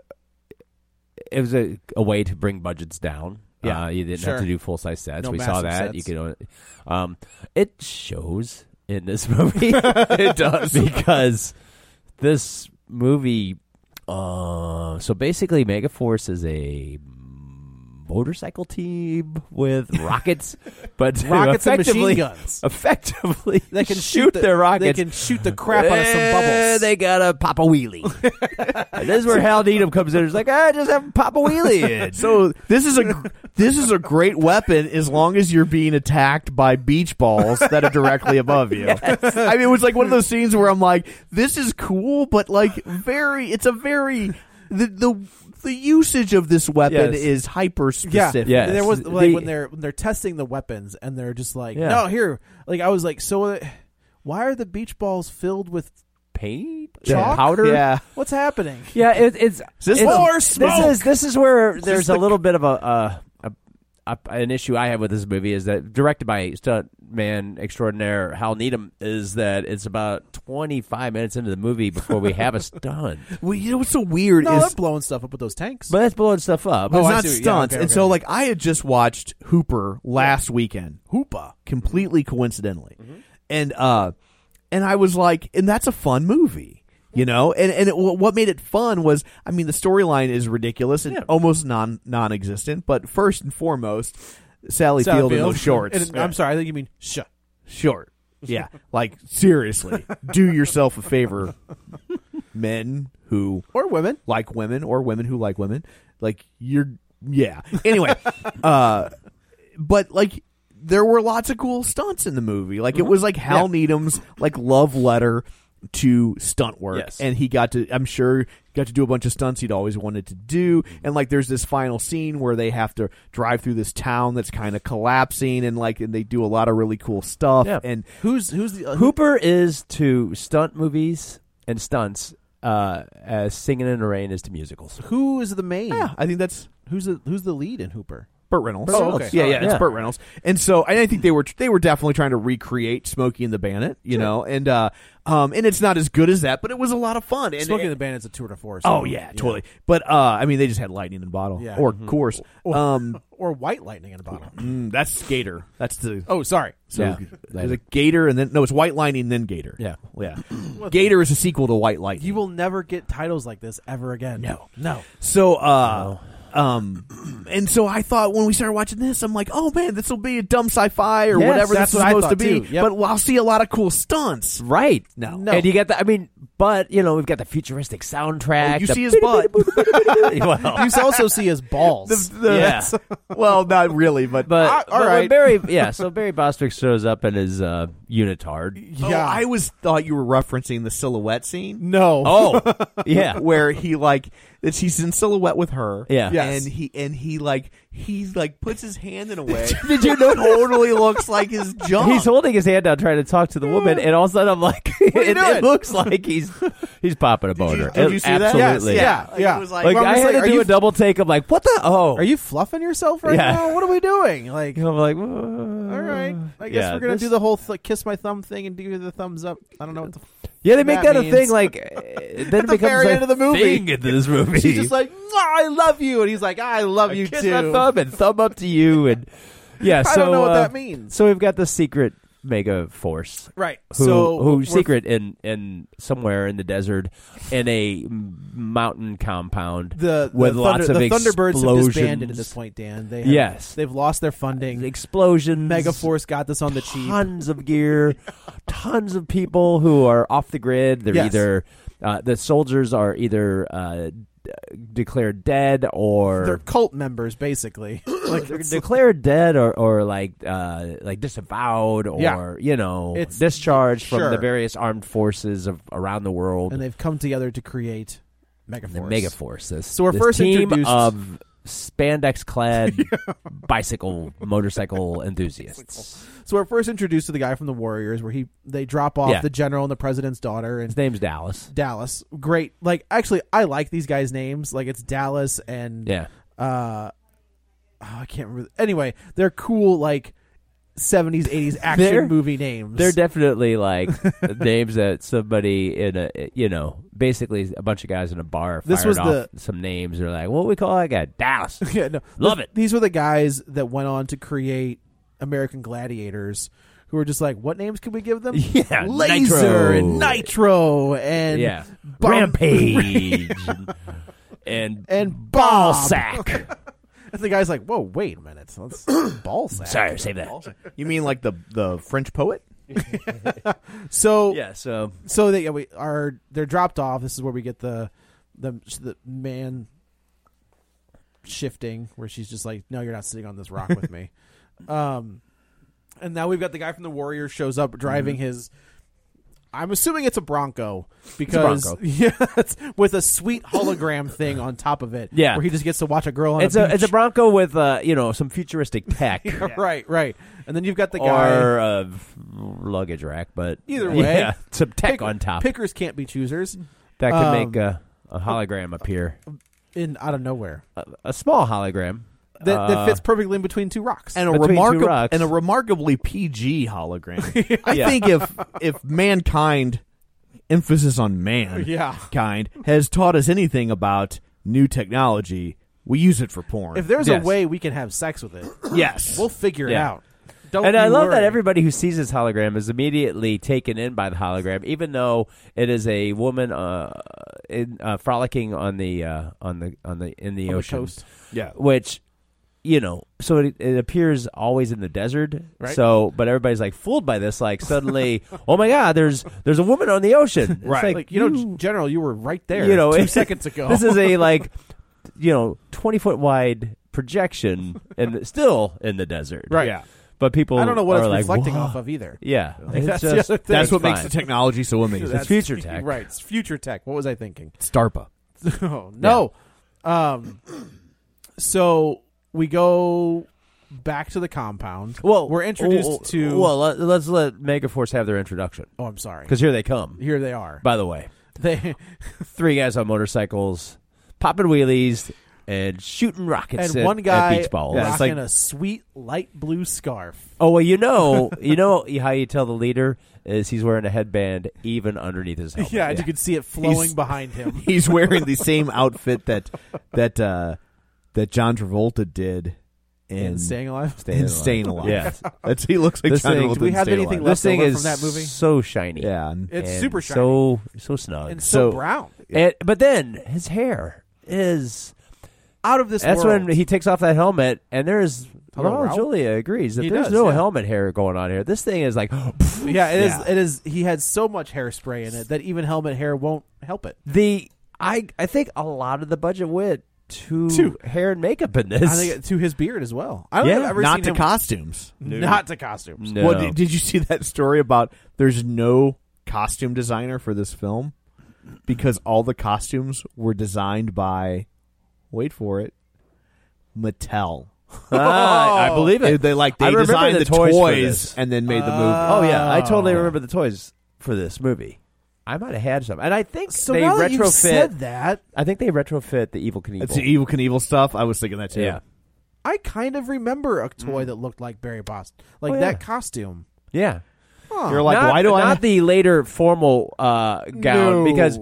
it was a, a way to bring budgets down. Yeah. uh, you didn't Sure. have to do full size sets. No we saw massive that. You sets. could, um, it shows in this movie. It does. because this movie. Uh, so basically, Megaforce is a motorcycle team with rockets, but Rockets and effectively, machine guns. effectively They can shoot the, their rockets. They can shoot the crap out of some Eh, bubbles. They gotta pop a wheelie. And this is where Hal Needham comes in. It's like, I just have pop a wheelie in. So this is a this is a great weapon as long as you're being attacked by beach balls that are directly above you. I mean, it was like one of those scenes where I'm like, this is cool, but like very, it's a very the the the usage of this weapon Yes. is hyper Yeah, specific. Yes. there was like The- when they're when they're testing the weapons and they're just like, Yeah. no, here. Like I was like, so uh, why are the beach balls filled with Paint, Chalk? powder. Yeah. what's happening? Yeah, it, it's this it's, more This smoke? is this is where there's this a the- little bit of a, uh, a, a an issue I have with this movie is that directed by stunt man extraordinaire Hal Needham is that it's about twenty-five minutes into the movie before we have a stunt. Well, you know what's so weird No, is they're blowing stuff up with those tanks. But that's blowing stuff up. but Oh, it's I not see what- yeah, stunts. okay, And okay. so, like, I had just watched Hooper last weekend, Hoopa. completely coincidentally, and uh, and I was like, and that's a fun movie. You know, and and it, what made it fun was, I mean, the storyline is ridiculous and Yeah. almost non non-existent. But first and foremost, Sally, Sally Field in Field. those shorts, And I'm sorry, I think you mean sh. short, yeah. Like seriously, do yourself a favor, men who Or women. like women or women who like women. Like you're, yeah. Anyway, uh, but like there were lots of cool stunts in the movie. Like it was like Hal Needham's like love letter to stunt work, Yes. and he got to, I'm sure, got to do a bunch of stunts he'd always wanted to do. And like there's this final scene where they have to drive through this town that's kind of collapsing, and like and they do a lot of really cool stuff. Yeah. And Who's who's the uh, Hooper is to stunt movies and stunts uh, as Singing in the Rain is to musicals. who is the main? yeah, I think that's Who's the who's the lead in Hooper? Burt Reynolds. Burt Reynolds. Yeah, yeah, Okay. it's Yeah. Burt Reynolds. And so and I think they were they were definitely trying to recreate Smokey and the Bandit, you know, and uh, um, and it's not as good as that, but it was a lot of fun. And, Smoking the Bandit's a tour de force. Oh yeah, totally. But uh, I mean, they just had lightning in a bottle, Yeah. or Mhm. course. Or, Um, or white lightning in a bottle. mm, that's Gator. That's the Oh, sorry. so Yeah. there's a Gator, and then no, it's White Lightning, then Gator. Yeah. yeah. Gator is a sequel to White Lightning. You will never get titles like this ever again. No. no. So, uh, um, and so I thought when we started watching this, I'm like, oh man, this will be a dumb sci-fi or Yes, whatever that's this is what I supposed to thought be. too. Yep. But I'll see a lot of cool stunts. Right. No. No. And you get the, I mean, but, you know, we've got the futuristic soundtrack. Oh, you the see his butt. well, You also see his balls. The- the- Yeah. well, not really, but but, Ah, all but when right. Barry, yeah, so Barry Bostwick shows up in his uh, unitard. Oh, yeah. I was thought you were referencing the silhouette scene. no. Oh, yeah. Where he like that she's in silhouette with her. Yeah. Yes. and he and he like he like puts his hand in a way. Did you know? Totally looks like his junk. He's holding his hand out trying to talk to the woman, and all of a sudden I'm like, are you it, doing? it looks like he's he's popping a boner. did you It- see that? Absolutely. Yes, yeah. Like, yeah. It was like, Like Well, I'm I just had like, to are do you- a double take. I'm like, what the? Oh, Are you fluffing yourself right Yeah. now? What are we doing? Like, I'm like, all right, I guess yeah, we're gonna this- do the whole th- kiss my thumb thing and do the thumbs up. I don't know what the. Yeah, they make that that, a means. thing. Like, uh, then it the becomes very like end of the movie. thing into this movie. She's just like, I love you, and he's like, I love you kiss too. my thumb and thumb up to you, and yeah. I so don't know what uh, that means. So we've got the secret mega force. Right. Who, so who we're- secret in, in somewhere in the desert in a m- mountain compound The, the with Thunder, lots of the Thunderbirds have explosions. disbanded at this point, Dan. They have, Yes. they've lost their funding. Explosions. Megaforce got this on the cheap. Tons of gear, tons of people who are off the grid. They're Yes. either uh, the soldiers are either uh, d- declared dead or They're cult members, basically. like they're it's- declared dead or, or like uh, like disavowed or Yeah. you know It's- discharged from sure. the various armed forces of around the world. and they've come together to create Megaforce. The Megaforce. This, So we're this first team introduced- of spandex-clad bicycle motorcycle enthusiasts. So we're first introduced to the guy from the Warriors, where he they drop off Yeah. the general and the president's daughter, and His name's Dallas. Dallas. Great. Like, actually, I like these guys' names. Like, it's Dallas and Yeah. uh, oh, I can't remember. Anyway, they're cool. Like. seventies, eighties action They're- movie names. They're definitely like names that somebody in a, you know, basically a bunch of guys in a bar This fired was off the- some names. They're like, what we call that guy? Dallas. yeah, no, Love this- it. These were the guys that went on to create American Gladiators, who were just like, what names can we give them? Yeah, Laser Nitro. and Nitro and Yeah. Bomb- Rampage. and, and and ball Bob. sack. And the guy's like, whoa, wait a minute. That's ball sack. Sorry, save that. You mean like the the French poet? So Yeah, so so they yeah, we are they're dropped off. This is where we get the the the man shifting, where she's just like, no, you're not sitting on this rock with me. Um, and now we've got the guy from the Warriors shows up driving Mm-hmm. his. I'm assuming it's a Bronco because Bronco. yeah, it's with a sweet hologram thing on top of it. Yeah. where he just gets to watch a girl on it's a a beach. it's a Bronco with uh you know some futuristic tech. Right, right. And then you've got the guy. Or a luggage rack, but Either way. yeah, some tech Pick- on top Pickers can't be choosers that could um, make a, a hologram appear, in out of nowhere. a, a small hologram That, that Uh, fits perfectly in between two rocks. And a Between two remarkable rocks. and a remarkably P G hologram. I Yeah. think if if mankind, emphasis on man, Yeah. kind has taught us anything about new technology, we use it for porn. If there's Yes. a way we can have sex with it, yes, we'll figure it Yeah. out. Don't And I you love worry. that everybody who sees this hologram is immediately taken in by the hologram, even though it is a woman uh, in, uh, frolicking on the uh, on the on the in the On the ocean, coast. yeah. which you know, so it, it appears always in the desert. Right. So, but everybody's like fooled by this. Like suddenly, oh my God, there's there's a woman on the ocean. It's Right. Like, you know, General, you were right there. you know, two it- seconds ago. This is a like, you know, twenty foot wide projection, and still in the desert. Right. Yeah. But people, I don't know what are it's like, reflecting "Whoa." off of either. Yeah, it's That's the just- other thing. That's what it's makes fine. the technology so amazing. That's future tech. Right. It's future tech. What was I thinking? It's DARPA. oh, no. Um. So we go back to the compound. Well, we're introduced well, to. Well, let, let's let Megaforce have their introduction oh, I'm sorry. because here they come. Here they are. By the way, They three guys on motorcycles, popping wheelies and shooting rockets and at, one at guy beach balls. Yeah, it's rocking like- a sweet light blue scarf. Oh well, you know, you know how you tell the leader is he's wearing a headband even underneath his helmet. Yeah, and you can see it flowing He's- behind him. He's wearing the same outfit that that uh, that John Travolta did in And staying alive. Staying in alive. Staying Alive. Yeah. That's he looks like This John thing- Travolta do we in have Staying anything Alive. left This thing over is from that movie? so shiny. Yeah, and- It's and super shiny so so snug. and so, So- brown. And, but then his hair is Out of this that's world. when he takes off that helmet and there's Hello, well, Ralph? Julia agrees that He there's does, no yeah. helmet hair going on here. This thing is like yeah, it is. Yeah. It is. He had so much hairspray in it that even helmet hair won't help it. the I I think a lot of the budget went to, To- hair and makeup in this. I think it, to his beard as well. I don't Yeah, think I've ever not seen to him, costumes. not to costumes. No. Well, did, did you see that story about there's no costume designer for this film? because all the costumes were designed by, wait for it, Mattel. Ah, I believe They, it. they like they I remember designed the the, toys for toys this. and then made the movie. Oh yeah, I totally Oh. remember the toys for this movie. I might have had some, and I think So they now that you've retrofit. said that, I think they retrofit the Evil Knievel. It's the Evil Knievel stuff. I was thinking that too. Yeah, I kind of remember a toy that looked like Barry Boston, like Oh, yeah. that costume. yeah. Huh. You're like, not, why do I? not the later formal uh, gown No. because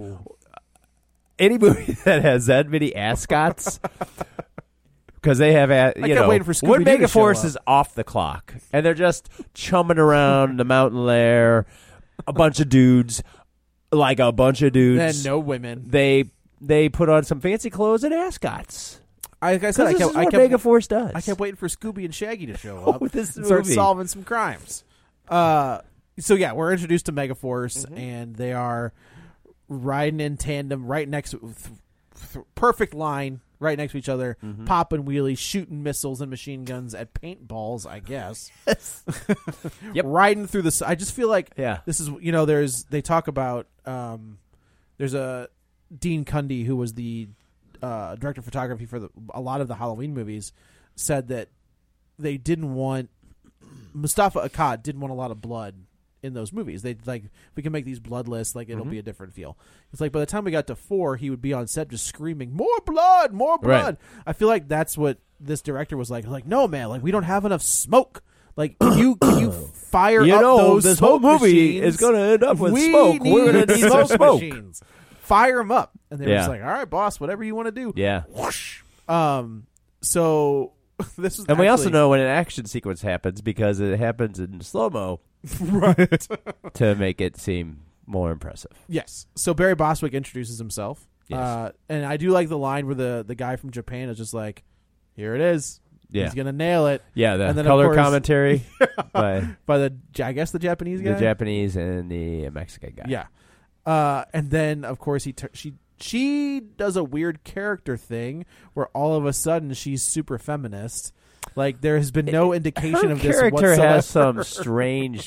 any movie that has that many ascots. Because they have, a, you kept know, waiting for when Scooby-Doo to show Megaforce up. is off the clock, and they're just chumming around the mountain lair, a bunch of dudes, like a bunch of dudes. And no women. They they put on some fancy clothes and ascots. I, like I Because said, I this kept, is I what kept, Megaforce does. I kept waiting for Scooby and Shaggy to show Oh, up with this and start movie. solving some crimes. Uh, so yeah, we're introduced to Megaforce, Mm-hmm. and they are riding in tandem, right next, th- th- perfect line, right next to each other, Mm-hmm. popping wheelies, shooting missiles and machine guns at paintballs. I guess. Yep. Riding through the. s- I just feel like Yeah. this is you know there's they talk about um, there's a Dean Cundy who was the uh, director of photography for the, a lot of the Halloween movies, said that they didn't want Mustafa Akkad didn't want a lot of blood in those movies. They like we can make these bloodless, like it'll Mm-hmm. be a different feel. It's like by the time we got to four, he would be on set just screaming more blood, more blood. Right. I feel like that's what this director was like. Like no man, like we don't have enough smoke. Like can you can you fire You up know, those this smoke whole movie machines? is gonna end up with we smoke. Need We're gonna need some smoke. machines. Fire them up, and they were Yeah. just like, "All right, boss, whatever you want to do." Yeah. Whoosh. Um. So this is, And we also actually- know when an action sequence happens because it happens in slow mo right. to make it seem more impressive. Yes. So Barry Bostwick introduces himself. Yes. Uh, and I do like the line where the, the guy from Japan is just like, here it is. Yeah. He's going to nail it. Yeah, the And then, of color course- commentary by By the, I guess, the Japanese guy? the Japanese and the Mexican guy. Yeah. Uh, and then, of course, he tur she she does a weird character thing where all of a sudden she's super feminist. Like, there has been no indication Her of this character whatsoever. has some strange,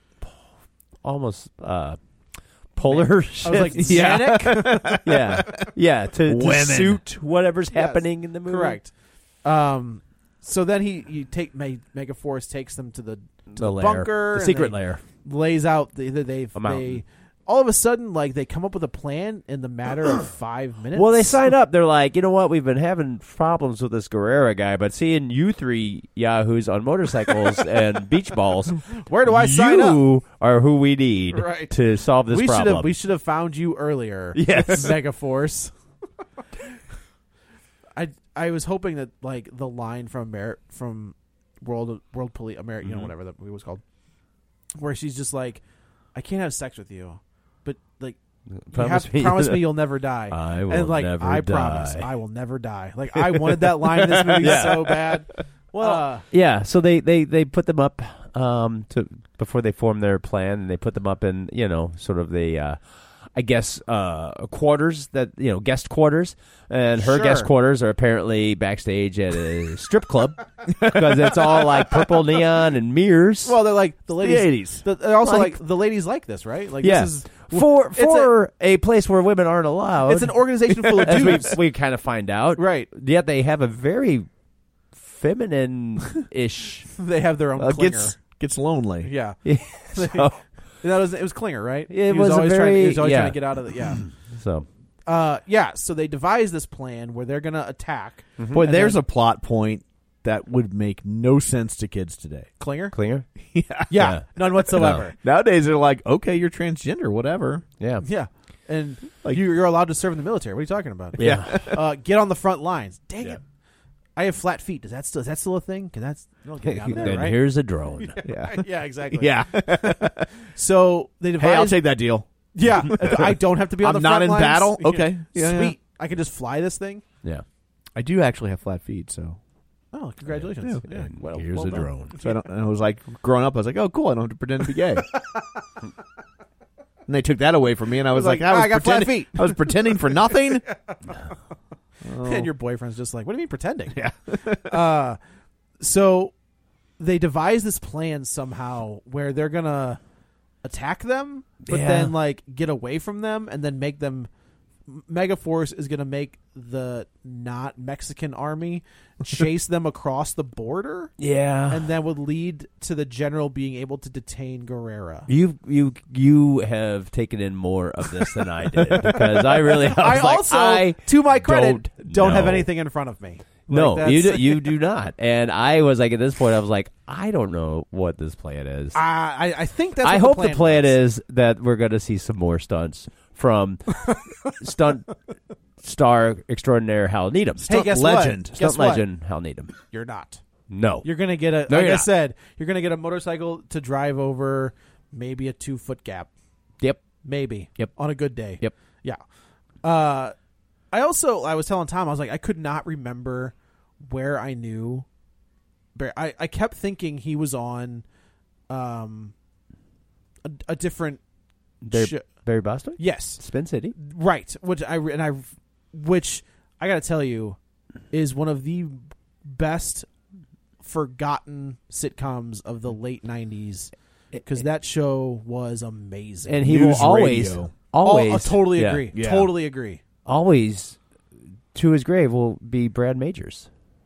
almost uh, polar I shit. was like, Sonic? yeah, yeah, to, to Women. suit whatever's Yes. happening in the movie. Correct. Um, so then he you take Me- Megaforce takes them to the to The, the, lair, bunker, the and secret they lair. lays out the they they A mountain. all of a sudden like they come up with a plan in the matter of five minutes. Well, they sign up. They're like, you know what? We've been having problems with this Guerrera guy, but seeing you three yahoos on motorcycles and beach balls, Where do I sign up? you are who we need Right. to solve this we should problem. have we should have found you earlier. Yes. Megaforce. I I was hoping that like the line from Amer- from World World Police America, you know Mhm. whatever that movie was called, where she's just like, I can't have sex with you, but like Promise you have, me- promise me you'll never die. I will and like never I die. promise I will never die. Like I wanted that line in this movie Yeah. so bad. Well, Uh, yeah. So they, they, they put them up um, to before they form their plan, and they put them up in you know sort of the uh, I guess uh, quarters that you know guest quarters, and her Sure. guest quarters are apparently backstage at a strip club because it's all like purple neon and mirrors. well, they're like the ladies. eighties. The, they're also Like- like, the ladies like this, right? Like yeah, this is for it's a- for a, place where women aren't allowed. It's an organization full of as we dudes. we kind of find out, Right. Yet they have a very feminine-ish. They have their own Uh, clinger. gets gets lonely. Yeah. so, That was it was Klinger, right? It he was was a always trying. very- He was always yeah. trying to get out of the yeah. so Uh, yeah. So they devise this plan where they're gonna attack. Boy, And there's then- a plot point that would make no sense to kids today. Klinger. Klinger. yeah. Yeah, Yeah. none whatsoever. Nowadays they're like, okay, you're transgender, whatever. Yeah. Yeah, and Like- you, you're allowed to serve in the military. What are you talking about? Yeah. uh, get on the front lines. Dang Yeah. it! I have flat feet. Does that still is that still a thing? Cause that's you don't get down there, Then right? here's a drone. Yeah. yeah, exactly. Yeah. So they devise. Hey, I'll take that deal. Yeah, I don't have to be on I'm the not front in lines. battle? Okay. Yeah, yeah. Sweet. I can just fly this thing. Yeah. I do actually have flat feet, so Oh, congratulations! Yeah, And well, here's well a done. drone. so I don't. And I was like, growing up, I was like, oh, cool. I don't have to pretend to be gay. And they took that away from me, and I was, was like, like, I, was "Ah, I got flat pretending- feet." I was pretending for nothing. And your boyfriend's just like, what do you mean pretending? Yeah. uh, so they devise this plan somehow where they're gonna attack them, but Yeah. then like get away from them and then make them Megaforce is going to make the not Mexican army chase them across the border, Yeah. and that would lead to the general being able to detain Guerrera. You you you have taken in more of this than I did because I really I, was I like, also, I to my credit, don't, don't have know. anything in front of me. No, Like, you that's- do, you do not. And I was like, at this point, I was like, I don't know what this plan is. I, I think that's. I what hope the plan, the plan was. is that we're going to see some more stunts from stunt star extraordinaire Hal Needham. Hey, Stunt guess legend. what? Stunt Guess what? legend Hal Needham. You're not. No. You're gonna get a. No, like you're I not. said, you're gonna get a motorcycle to drive over maybe a two foot gap. Yep. Maybe. Yep. On a good day. Yep. Yeah. Uh, I also I was telling Tom I was like I could not remember where I knew. Bar- I I kept thinking he was on, um, a, a different. Barry, sh- Barry Bostwick? yes. Spin City? Right. Which I and I, which I got to tell you, is one of the best forgotten sitcoms of the late nineties. Because that show was amazing. And he News will always, radio. always, Oh, I totally yeah, agree. Yeah. Totally agree. always, to his grave will be Brad Majors.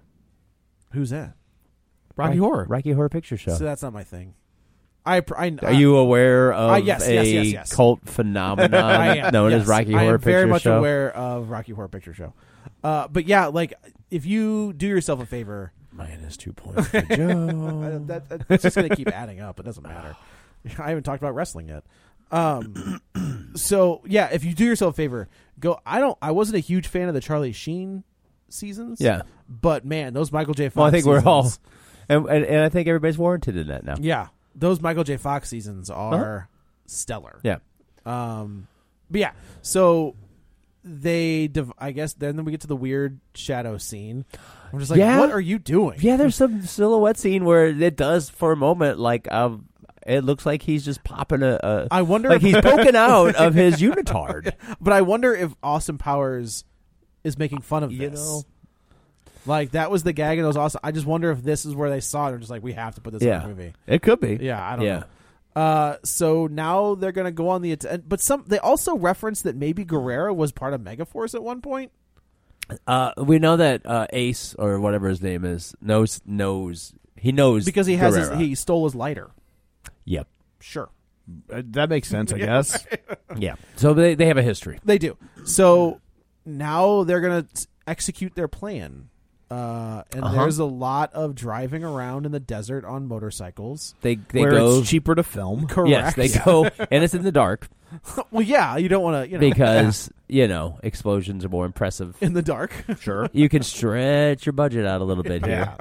Who's that? Rocky Horror. Rocky Horror Picture Show. So that's not my thing. I, pr- I Are you aware of Uh, yes, a yes, yes, yes. cult phenomenon I am, known yes. as Rocky I Horror am very Picture much Show? aware of Rocky Horror Picture Show. Uh, but yeah, like if you do yourself a favor, Minus two points for Joe. that, that, it's just going to keep adding up. It doesn't matter. I haven't talked about wrestling yet. Um, so yeah, if you do yourself a favor, go. I don't. I wasn't a huge fan of the Charlie Sheen seasons. Yeah. but man, those Michael J. Fox. Well, I think we're all, seasons- and, and and I think everybody's warranted in that now. Yeah, those Michael J. Fox seasons are stellar. Yeah. Um, but yeah, so they, div- I guess, then we get to the weird shadow scene. I'm just like, Yeah. what are you doing? Yeah, there's some silhouette scene where it does for a moment like um, it looks like he's just popping a. a I wonder like if- he's poking out of his unitard. But I wonder if Austin Powers is making fun of You this. know. Like that was the gag, and it was awesome. I just wonder if this is where they saw it. They're just like, we have to put this Yeah. in the movie. It could be. Yeah, I don't Yeah. know. Uh, so now they're gonna go on the att- but some they also referenced that maybe Guerrero was part of Megaforce at one point. Uh, we know that uh, Ace or whatever his name is knows knows he knows Because he has his, Guerrero. he stole his lighter. Yep. Sure, Uh, that makes sense, I guess. Yeah. So they they have a history. they do. So now they're gonna t- execute their plan. Uh, and Uh-huh. there's a lot of driving around in the desert on motorcycles. They they Where go. it's cheaper to film. Correct. Yes, they go, and it's in the dark Well, yeah, you don't want to, you know, because you know explosions are more impressive. in the dark. Sure. You can stretch your budget out a little bit here.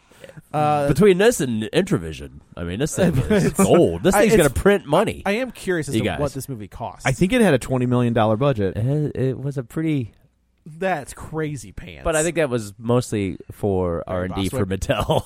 Uh, Between this and Introvision, I mean, this thing is gold. This I- thing's it's- going to print money. I am curious as You to guys. what this movie costs. I think it had a twenty million dollars budget. it, it was a pretty, that's crazy pants. but I think that was mostly for R and D for Mattel.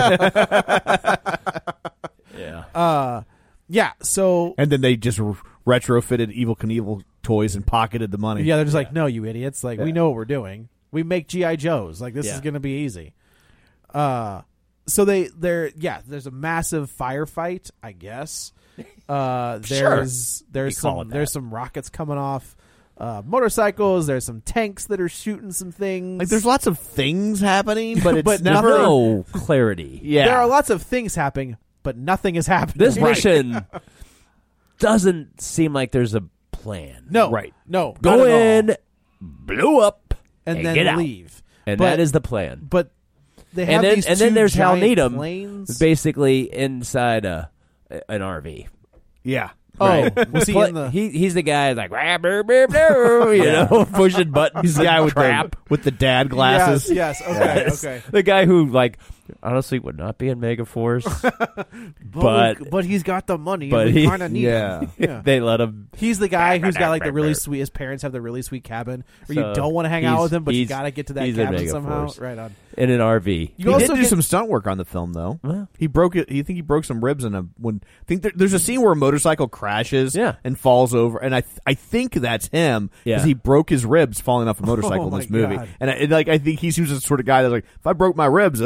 Yeah. Uh, yeah. So And then they just r- retrofitted Evil Knievel toys and pocketed the money. yeah, they're just like, no, you idiots. Like we know what we're doing. We make G I Joes. Like this Yeah. is going to be easy. Uh, so they they're yeah. There's a massive firefight. I guess. Uh, there's there's You call some it there's that. some rockets coming off. Uh, motorcycles. There's some tanks that are shooting some things. Like there's lots of things happening, but it's But never. No clarity. Yeah. There are lots of things happening, but nothing is happening. This mission doesn't seem like there's a plan. No, Right. No, Go not at all. in, blow up, and, and then get out. leave. and But- that is the plan. But they have And then, these and then two there's Hal giant Needham, planes. basically inside a an R V. Yeah. Oh, was he Pla- in the? he he's the guy like "Rah, brr, brr, brr," you know, pushing buttons. He's the guy with crap. the with the dad glasses. Yes, yes. Okay, Yes. okay. The guy who like honestly would not be in Megaforce, but but he's got the money. but and we he- kind of need yeah. him. Yeah. they let him. He's the guy who's got like the really sweet. His parents have the really sweet cabin where So you don't want to hang out he's- with him, but you he's- got to get to that he's in cabin somehow. Megaforce. Right on. In an R V. You he also did do get- some stunt work on the film, though. Well. He broke it. You think he broke some ribs in a when? I think there, there's a scene where a motorcycle crashes, Yeah. and falls over, and I th- I think that's him because Yeah. he broke his ribs falling off a motorcycle Oh in this my movie, God. and, I, and like I think he seems the sort of guy that's like, if I broke my ribs, those, that shit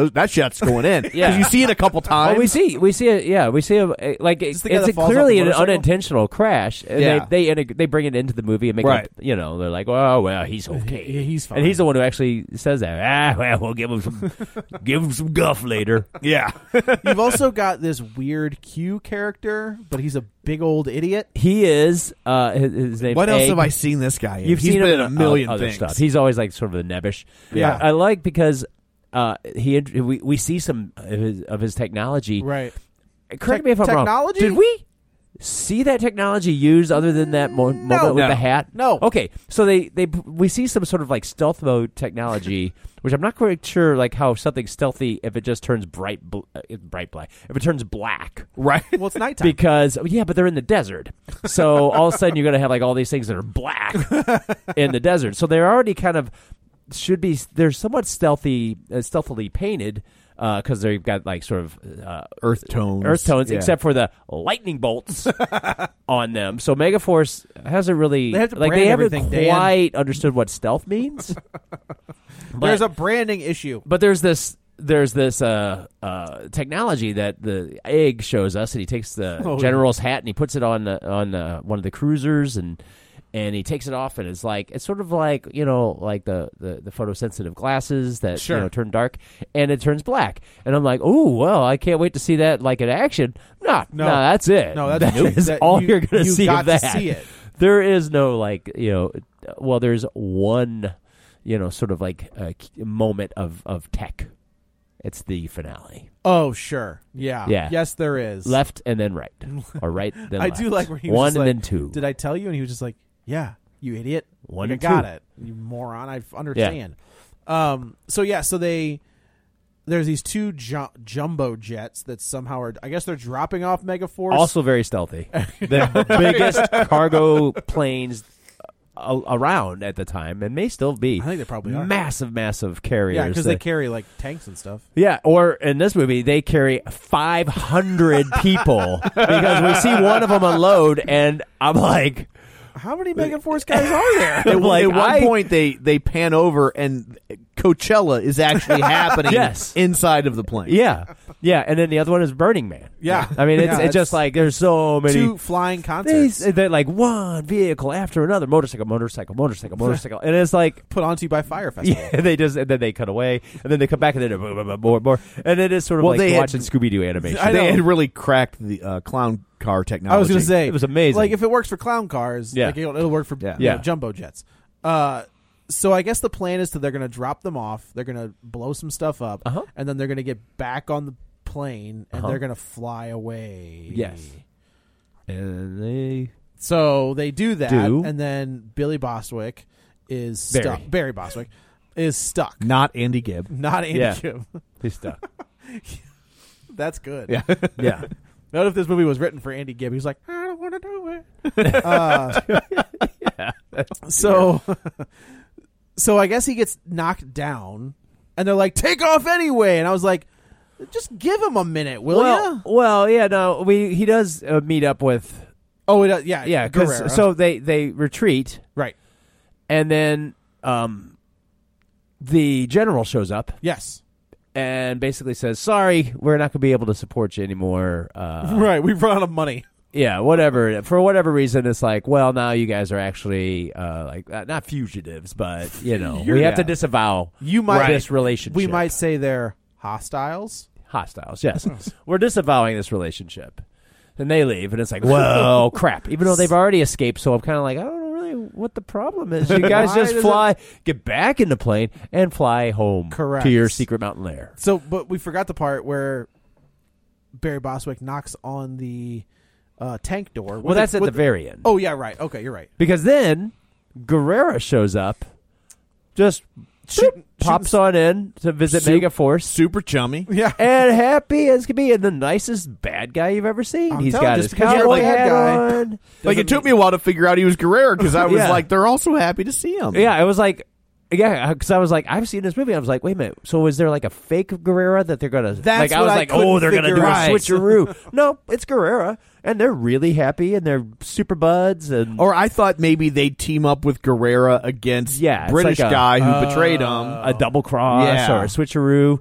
nuts going in. Yeah. Because you see it a couple times. Well, we see, we see it. Yeah, we see a, a- like Is it's this the guy that falls off clearly the an motorcycle? unintentional crash. And Yeah. they they integ- they bring it into the movie and make Right. it, you know, they're like, oh well, he's okay, Yeah, he's fine. and he's the one who actually says that. Ah, well, we'll give him some, give him some guff later. Yeah. You've also got this weird Q character, but he's a big old idiot. He is. Uh, his, his name's What else Egg. have I seen this guy in? You've He's seen been him in a million other things. stuff. He's always like sort of a nebbish. Yeah. I, I like because uh, he we we see some of his, of his technology. Right. Correct Tech- me if I'm technology? wrong. Did we see that technology used other than that mo- moment with No. the hat? No. Okay, so they, they we see some sort of like stealth mode technology, which I'm not quite sure like how something stealthy if it just turns bright bl- uh, bright black if it turns black. Right. Well, it's nighttime. Because yeah, but they're in the desert, so all of a sudden you're gonna have like all these things that are black in the desert. So they're already kind of should be they're somewhat stealthy, uh, stealthily painted because they've got like sort of uh, Earth tones. earth tones, Yeah. except for the lightning bolts on them. So Megaforce hasn't really They have to like brand they haven't everything, Dan. quite understood what stealth means. There's But- a branding issue. but there's this there's this uh, uh, technology that the Egg shows us, and he takes the Oh, general's hat and he puts it on uh, on uh, one of the cruisers, and and he takes it off, and it's like it's sort of like you know like the, the, the photosensitive glasses that Sure. you know turn dark, and it turns black, and I'm like, oh well, I can't wait to see that like in action. Nah, No. no, that's it. No, that's- that is that- all you- you're gonna you see got of to that. see it. There is no like you know, well, there's one you know sort of like a moment of of tech. It's the finale. Oh, sure. Yeah. Yeah. Yes, there is. Left and then right, or right then I left. do like where he was one just and like, then two. Did I tell you? And he was just like, yeah, you idiot. One Like, and I got two. it. You moron. I understand. Um. So, yeah, so they... There's these two ju- jumbo jets that somehow are... I guess they're dropping off Megaforce. Also very stealthy. The biggest cargo planes a- around at the time, and may still be. I think they probably are. massive, massive carriers. Yeah, because they that- carry, like, tanks and stuff. Yeah, or in this movie, they carry five hundred people because we see one of them unload, and I'm like, How many Megaforce guys are there? At, Like, at one I- point, they, they pan over, and Coachella is actually happening Yes. inside of the plane. yeah, yeah, and then the other one is Burning Man. Yeah. I mean, it's, Yeah, it's it's just like there's so many. Two flying concerts These, they're like one vehicle after another, motorcycle, motorcycle, motorcycle, motorcycle, and it's like, put onto by Fire Festival. yeah, they just and then they cut away, and then they come back, and then more, more, more, more, and it is sort of Well, like they had- watching Scooby Doo animation. I They know. had really cracked the uh, clown car technology. I was going to say It was amazing. Like if it works for clown cars, Yeah. like it'll, it'll work for Yeah. you know, Yeah. jumbo jets. Uh, so I guess the plan is that they're going to drop them off. They're going to blow some stuff up, Uh-huh. and then they're going to get back on the plane, and Uh-huh. they're going to fly away. Yes, and they So they do that, Do. and then Billy Bostwick is Barry. stuck. Barry Bostwick is stuck. Not Andy Gibb. Not Andy Yeah. Kim. he's stuck. That's good. Yeah. Yeah, Not if this movie was written for Andy Gibb. He's like, I don't want to do it. uh, so, so I guess he gets knocked down, and they're like, "Take off anyway." And I was like, "Just give him a minute, will well, ya?" well, yeah, no, we he does uh, meet up with Oh, it, uh, yeah, yeah, Guerrero. because so they they retreat, right, and then um, the general shows up yes, and basically says, "Sorry, we're not going to be able to support you anymore." Uh, right. We've run out of money. Yeah, whatever. For whatever reason, it's like, well, now you guys are actually uh, like uh, not fugitives, but you know, we have to Yeah. disavow You might this relationship. We might say they're hostiles. hostiles. Yes, we're disavowing this relationship, and they leave, and it's like, well, crap. Even though they've already escaped, so I'm kind of like, I don't know really what the problem is. You guys Why just does fly, get back in the plane, and fly home Correct. to your secret mountain lair. So, but we forgot the part where Barry Bostwick knocks on the uh, tank door. Well, that's at the very end. Oh yeah, right. Okay, you're right. Because then Guerrero shows up, just Shooting- pops on in to visit Sup- Megaforce, Super chummy. Yeah. and happy as can be, and the nicest bad guy you've ever seen. I'm He's telling got you, his just because you're a cowboy bad hat guy. on. Like it took me a while to figure out he was Guerrero because I was Yeah. like, they're also happy to see him. Yeah, it was like, yeah, because I was like, I've seen this movie. I was like, wait a minute. So is there like a fake Guerrera that they're gonna? That's like, I what was I like, couldn't oh, they're gonna do figure a out. switcheroo. No, it's Guerrera, and they're really happy, and they're super buds, and Or I thought maybe they'd team up with Guerrera against Yeah, it's British like a- guy who uh, betrayed him. a double cross Yeah. or a switcheroo.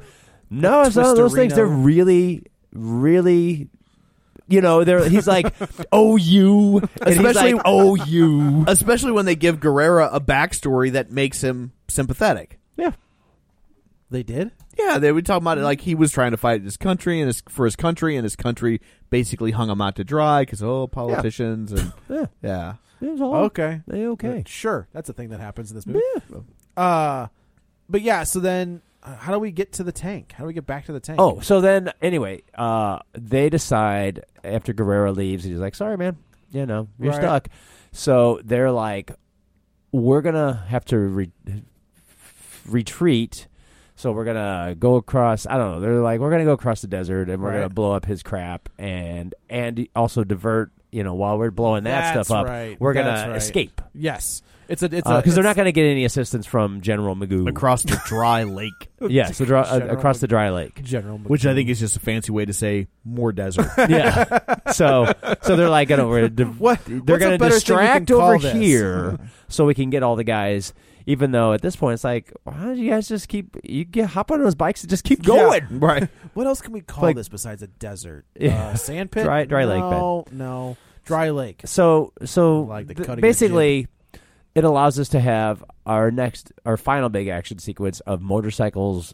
No, it's none of those things. They're really, really, you know, they're he's like, oh, you. And Especially, he's like, oh, you. Especially when they give Guerrera a backstory that makes him sympathetic. Yeah. They did? Yeah, they would talk about it like he was trying to fight his country and his, for his country, and his country basically hung him out to dry because, oh, politicians. And Yeah. yeah. It was all Okay. They okay. Sure. That's a thing that happens in this movie. Yeah. Uh, but yeah, so then uh, how do we get to the tank? How do we get back to the tank? Oh, so then, anyway, uh, they decide after Guerrero leaves, he's like, sorry, man, you know, you're Right. stuck. So they're like, we're going to have to re- retreat. So we're going to go across, I don't know, they're like, we're going to go across the desert and we're Right. going to blow up his crap and and also divert, you know, while we're blowing that That's stuff up, right. we're going That's to right. escape. Yes. It's a it's a Because they're not it's- going to get any assistance from General Magoo. Across the dry lake, yeah, so dry, uh, General across Magoo. the dry lake. General which I think is just a fancy way to say more desert. Yeah. So so they're like, gonna, we're di- What- they're what's a going to better thing we distract can call over this? here so we can get all the guys. Even though at this point it's like, why don't you guys just keep you get hop on those bikes and just keep going? Right. What else can we call Like- this besides a desert? Yeah. Uh, sand pit? Dry- dry lake bed. No, no. Dry lake. So so Like the th- cutting basically, it allows us to have our next our final big action sequence of motorcycles.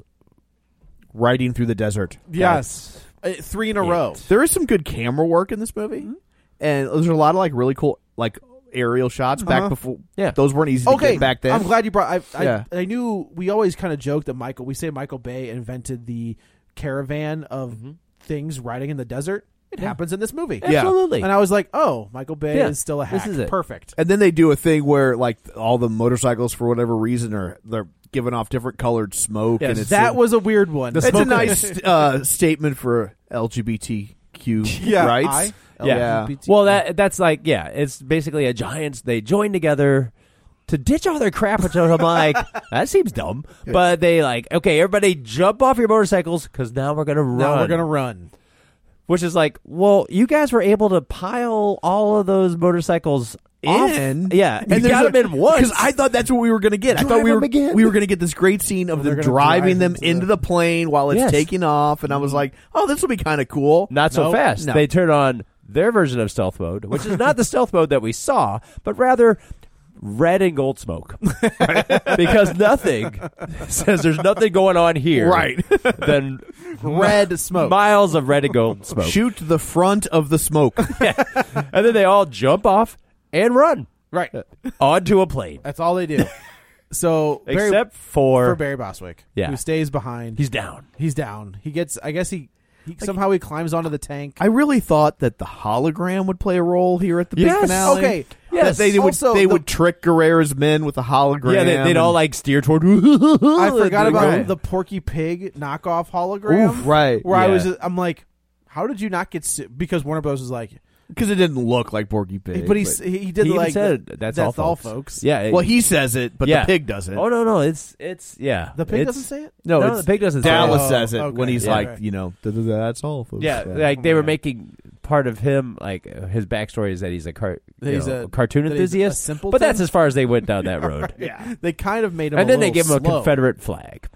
Riding through the desert. Yes. Uh, three in a It. row. There is some good camera work in this movie, Mm-hmm. and there's a lot of like really cool like aerial shots back Uh-huh. before. Yeah. those weren't easy to Okay, get back then. I'm glad you brought. I I, Yeah. I knew we always kind of joke that Michael. We say Michael Bay invented the caravan of things riding in the desert. It happens in this movie. Yeah. Absolutely. And I was like, oh, Michael Bay Yeah, is still a this hack. is it. Perfect. And then they do a thing where like all the motorcycles for whatever reason are they're giving off different colored smoke, Yes, and it's That a, was a weird one. it's a nice uh, statement for L G B T Q Yeah, rights. I- Yeah. L G B T. Well, that that's like yeah, it's basically a giants. They join together to ditch all their crap, which I'm like, that seems dumb. But they like, okay, everybody jump off your motorcycles because now we're gonna run. Now we're gonna run. Which is like, well, you guys were able to pile all of those motorcycles off. In. Yeah, And you got them in once. because I thought that's what we were going to get. I Drive thought we them were again. we were going to get this great scene of They're them gonna driving drive them into into the- the plane while it's Yes. taking off, and I was like, oh, this will be kind of cool. Not so Nope. fast. No. They turn on their version of stealth mode, which is not the stealth mode that we saw, but rather red and gold smoke. Because nothing says there's nothing going on here. Right. Than Red smoke. miles of red and gold smoke. Shoot the front of the smoke. And then they all jump off and run Right. onto a plane. That's all they do. So Barry, Except for, for Barry Bostwick, Yeah. who stays behind. he's down. He's down. He gets. I guess he. he somehow he climbs onto the tank. I really thought that the hologram would play a role here at the Yes. big finale. Okay. Yes. That they would Also, they the- would trick Guerrera's men with the hologram. Yeah, they, they'd and- all like steer toward. I forgot about Right. the Porky Pig knockoff hologram. Oof, right. Where I Yeah. was. Just, I'm like, how did you not get su- because Warner Bros was like, because it didn't look like Porky Pig. but he s he did He even like said, the- "That's, that's all, all folks." folks. Yeah. it- well, he says it, but yeah. the pig doesn't. Oh no, no, it's it's yeah. The pig It's- doesn't say it. no, no, it's, the pig doesn't say Dallas it. says it Oh, okay. when he's Yeah. like, Okay. you know, "Th- th- that's all. Folks." Yeah, like they were making part of him, like uh, his backstory is that he's a, car- you He's know, a- cartoon that he's a enthusiast. simpleton? But that's as far as they went down that road. Yeah, they kind of made him. And a then they little gave him a slow. Confederate flag.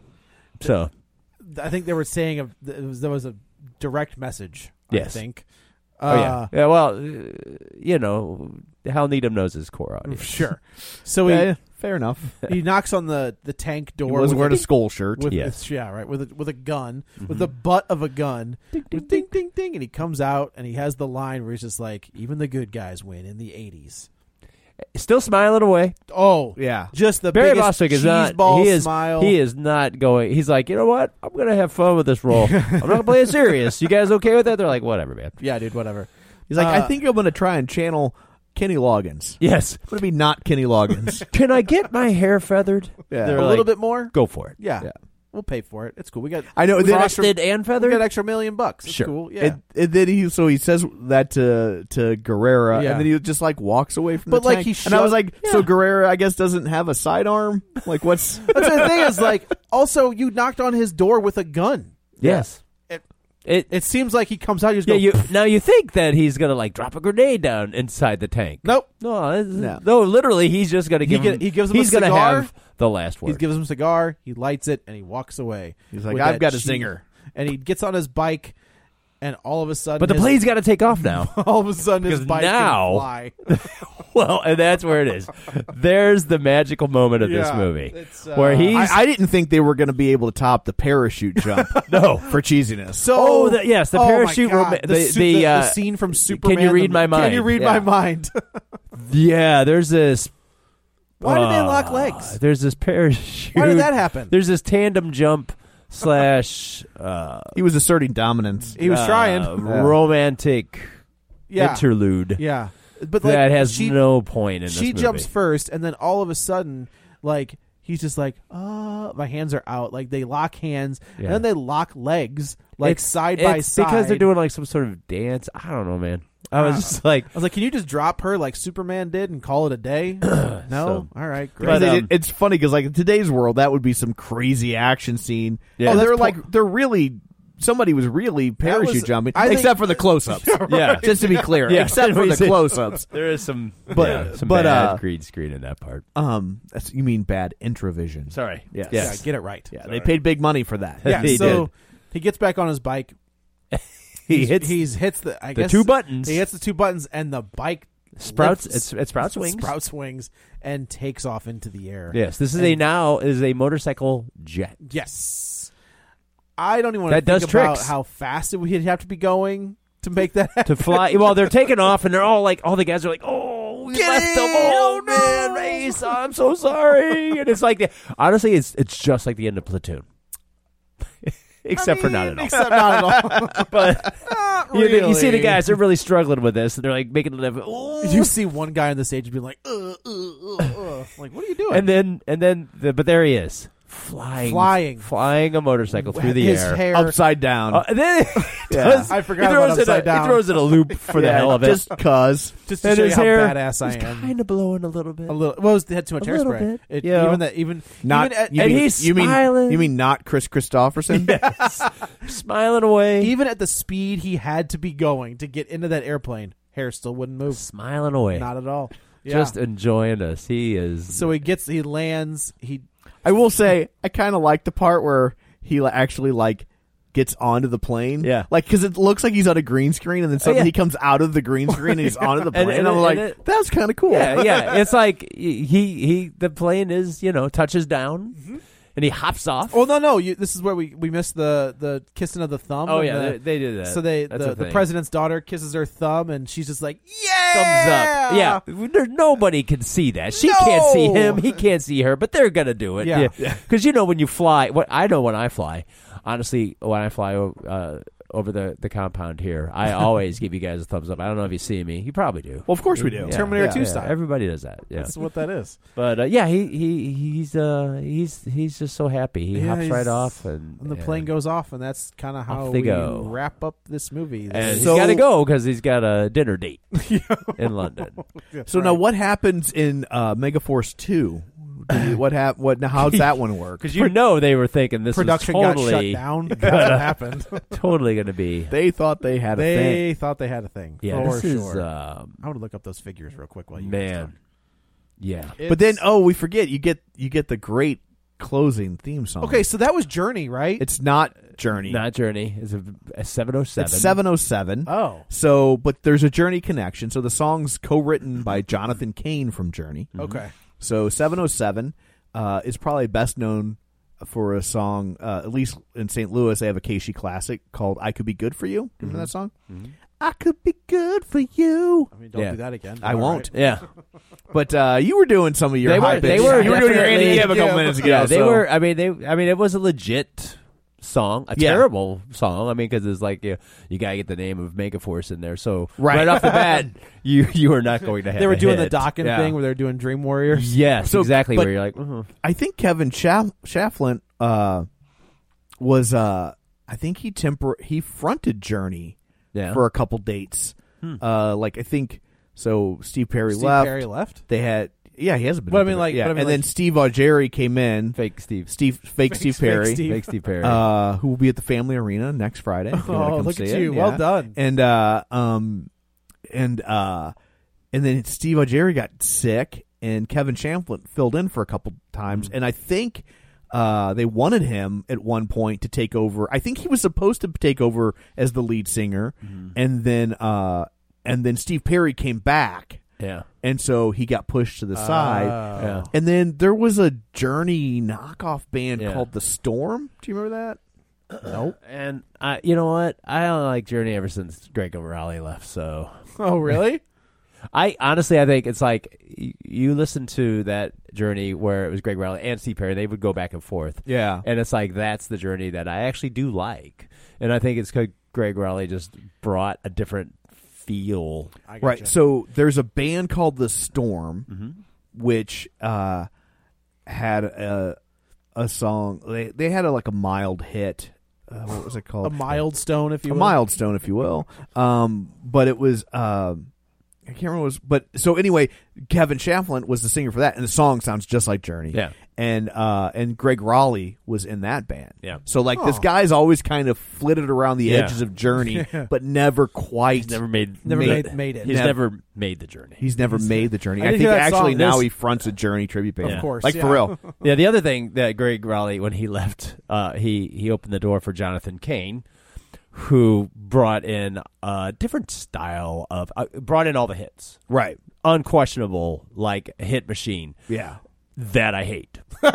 So I think they were saying a, it was, there was a direct message. Yes. I think. oh Uh, yeah, yeah. Well, uh, you know, Hal Needham knows his core audience. Sure. So he Yeah, yeah, fair enough. he knocks on the, the tank door. He was with wearing a, a skull shirt. with Yes. yeah, right, with a, with a gun, with the butt of a gun, ding ding, ding ding ding, and he comes out and he has the line where he's just like, "Even the good guys win in the eighties." Still smiling away. Oh Yeah. just the Barry biggest Bostwick is not. cheeseball He is. smile. He is not going. He's like, you know what? I'm gonna have fun with this role. I'm not gonna play it serious. You guys okay with that? They're like, whatever, man. Yeah, dude, whatever. He's like, Uh, I think I'm going to try and channel Kenny Loggins. Yes. I'm going to be not Kenny Loggins. Can I get my hair feathered? Yeah. They're a like, little bit more. Go for it. Yeah. Yeah. We'll pay for it. It's cool. We got I know. we then got extra- Frosted and we feathered. got extra million bucks. It's Sure. cool. Yeah. And, and then he so he says that to to Guerrera, Yeah. and then he just like walks away from But, the like, tank. he and I was shoved- like, so Guerrera, I guess, doesn't have a sidearm. Like, what's That's the thing is like. Also, you knocked on his door with a gun. Yes. It It. it seems like he comes out. You just Yeah. go, You now you think that he's gonna like drop a grenade down inside the tank? Nope. No. it's- No. No. Literally, he's just gonna He give. get- him, he gives him a He's gonna cigar. have the last word. He gives him a cigar. He lights it and he walks away. He's like, with I've that got a cheap- zinger. and he gets on his bike, and all of a sudden, But the his, plane's got to take off now. all of a sudden his 'Cause bike now- can fly. Well, and that's where it is. There's the magical moment of this Yeah, movie it's, uh, where he's I, I didn't think they were going to be able to top the parachute jump. no. for cheesiness. So, Oh, the- yes, the oh my parachute God, roma- the, the- su- the, the, uh, the scene from Superman. read the- my Can mind? you read Yeah. my mind? Yeah, there's this. Why did they uh, lock legs? There's this parachute. Why did that happen? There's this tandem jump slash uh, He was asserting dominance. He was uh, trying. romantic Yeah, interlude yeah, but like, that has she, no point in this She movie. jumps first, and then all of a sudden, like he's just like, "Uh, my hands are out." Like they lock hands, Yeah. and then they lock legs, like It's- side by it's side. because they're doing like some sort of dance. I don't know, man. I was Ah. just like, I was like, "Can you just drop her like Superman did and call it a day?" no, So- all right, great. But, They um, did- it's funny because like in today's world, that would be some crazy action scene. Yeah. Oh, That's they're po- like they're really somebody was really parachute was- jumping, I think- except for the close-ups. Yeah. just to be clear, Yeah. except for the close-ups. there is some, But- yeah, some but, bad uh, green screen in that part. Um, that's, you mean bad intravision? Sorry. Yes. yeah, Yes. get it right. Yeah, they paid big money for that. Yeah, He so did. he gets back on his bike. He He's, hits he's hits the I the guess two buttons. He hits the two buttons, and the bike Sprouts. lifts- It's it sprouts wings. sprouts wings, and takes off into the air. Yes, this is And- a now is a motorcycle jet. Yes. I don't even want That to think does about tricks. how fast we'd have to be going to make that happen. To fly, well, they're taking off, and they're all like, all the guys are like, "Oh, we Get left in! them! Oh, Oh, man, no!" Race, I'm so sorry." And it's like, the, honestly, it's it's just like the end of Platoon, except I for mean, not at all. Except not at all. But Not you, you see the really. guys; they're really struggling with this, and they're like making it. Oh. You see one guy on the stage being like, uh, uh, uh, uh. Like, what are you doing? And then, and then, the, but there he is, flying, Flying. flying a motorcycle through the His air. hair. Upside down. Uh, and then he Yeah. does, I forgot he about throws it upside a, down. He throws it a loop for the Yeah, hell of it. just cause. just to and show you his how hair badass I is am. kind of blowing a little bit. A little. Well, it had too much A little hairspray. bit. It, Yeah. Even that. Even Not even at, you and mean, he's you mean smiling. you mean not Chris Christopherson? Smiling away, even at the speed he had to be going to get into that airplane, hair still wouldn't move. smiling away, Not at all. Yeah. just enjoying us. He is. So he gets. He lands. He. I will say I kind of like the part where he li- actually like gets onto the plane. Yeah. like because it looks like he's on a green screen, and then suddenly yeah. he comes out of the green screen and he's onto the And- plane. and- And, I'm and like, it- that's kind of cool. yeah, yeah. It's like he he the plane is you know touches down, Mm-hmm. and he hops off. Oh no no! You, this is where we, we missed the, the kissing of the thumb. Oh, and yeah, the- they, they did that. So they That's the, a the thing. president's daughter kisses her thumb, and she's just like, Thumbs yeah, up. Yeah, There, nobody can see that. She can't see No. him. He can't see her. But they're gonna do it. Yeah. Because you know when you fly, what I know when I fly. Honestly, when I fly uh, over the, the compound here, I always give you guys a thumbs up. I don't know if you see me. You probably do. Well, of course we do. Yeah, Terminator yeah, two yeah. style. Everybody does that. Yeah. That's what that is. But uh, yeah, he he he's uh he's he's just so happy. He Yeah, hops he's- right off, and, And the yeah. plane goes off, and that's kind of how Off they we go. wrap up this movie. and So- he's got to go because he's got a dinner date in London. So now, what happens in uh, Megaforce Two? Do you- What hap- What? Now, how's that one work? Because you know they were thinking this Production was got totally, shut down. That's what happened. totally going to be. They thought they had a thing. They thought they had a thing. Yeah, for this sure. is um, I would look up those figures real quick while you guys man. talk. Yeah, But then, It's- oh, we forget you get you get the great closing theme song. okay, so that was Journey, right? it's not Journey. not Journey. It's a, a seven oh seven. It's seven oh seven. oh, So, but there's a Journey connection. So the song's co-written by Jonathan Cain from Journey. okay. So seven oh seven uh, is probably best known for a song, uh, at least in Saint Louis, they have a Casey classic called "I Could Be Good for You." Remember that song? I could be good for you. I mean, don't Yeah. do that again. I All won't. right. Yeah, But uh, you were doing some of your they high were. They pitch- were. You were doing your Andy definitely- Gibb a couple minutes ago. Yeah, they so- were. I mean, they. I mean, it was a legit song, a Yeah. terrible song. I mean, because it's like you, you gotta get the name of Megaforce in there. So Right. right, off the bat, you you are not going to have. They were a doing the hit. Dokken Yeah. thing where they're doing Dream Warriors. Yes, So, exactly. but- Where you're like, mhm. I think Kevin Schaff- Schafflin uh, was. Uh, I think he tempor- he fronted Journey yeah. for a couple dates. Uh, like I think so. Steve Perry Steve left. Perry left. They had yeah, he hasn't been. But I up mean, there. like- yeah, but I mean, and then like- Steve Augeri came in. fake Steve, Steve, fake, Steve fake Perry, Steve. fake Steve Perry. uh, who will be at the Family Arena next Friday. if you wanna Oh, come look see at it. you. Yeah. Well done. And uh, um, and uh, and then Steve Augeri got sick, and Kevin Schafflin filled in for a couple times, Mm. and I think uh, they wanted him at one point to take over. I think he was supposed to take over as the lead singer, mm-hmm. and then uh, and then Steve Perry came back. Yeah. And so he got pushed to the side. Uh, yeah. And then there was a Journey knockoff band yeah. called The Storm. Do you remember that? Nope. And I, you know what? I don't like Journey ever since Greg O'Reilly left. So. Oh, really? I honestly, I think it's like you, you listen to that Journey where it was Greg O'Reilly and Steve Perry. They would go back and forth. Yeah. And it's like that's the Journey that I actually do like. And I think it's because Greg O'Reilly just brought a different feel. Right. So there's a band called The Storm, mm-hmm. which uh, had a a song. They they had a, like a mild hit. Uh, what was it called? A milestone, if you a will. milestone, if you will. Um, but it was. Uh, I can't remember what it was, but so anyway, Kevin Shaflin was the singer for that, and the song sounds just like Journey. Yeah, and uh, and Greg Raleigh was in that band. Yeah, so like oh. this guy's always kind of flitted around the yeah. edges of Journey, but never quite. He's never made never made, made, made it. He's never, never made the Journey. He's never he's, made the Journey. I, I think actually song. now There's, he fronts a Journey tribute band. Of course, like yeah. for real. Yeah, the other thing that Greg Raleigh, when he left, uh, he he opened the door for Jonathan Cain, who brought in a different style of uh, brought in all the hits. Right. Unquestionable, like hit machine. Yeah. That I hate.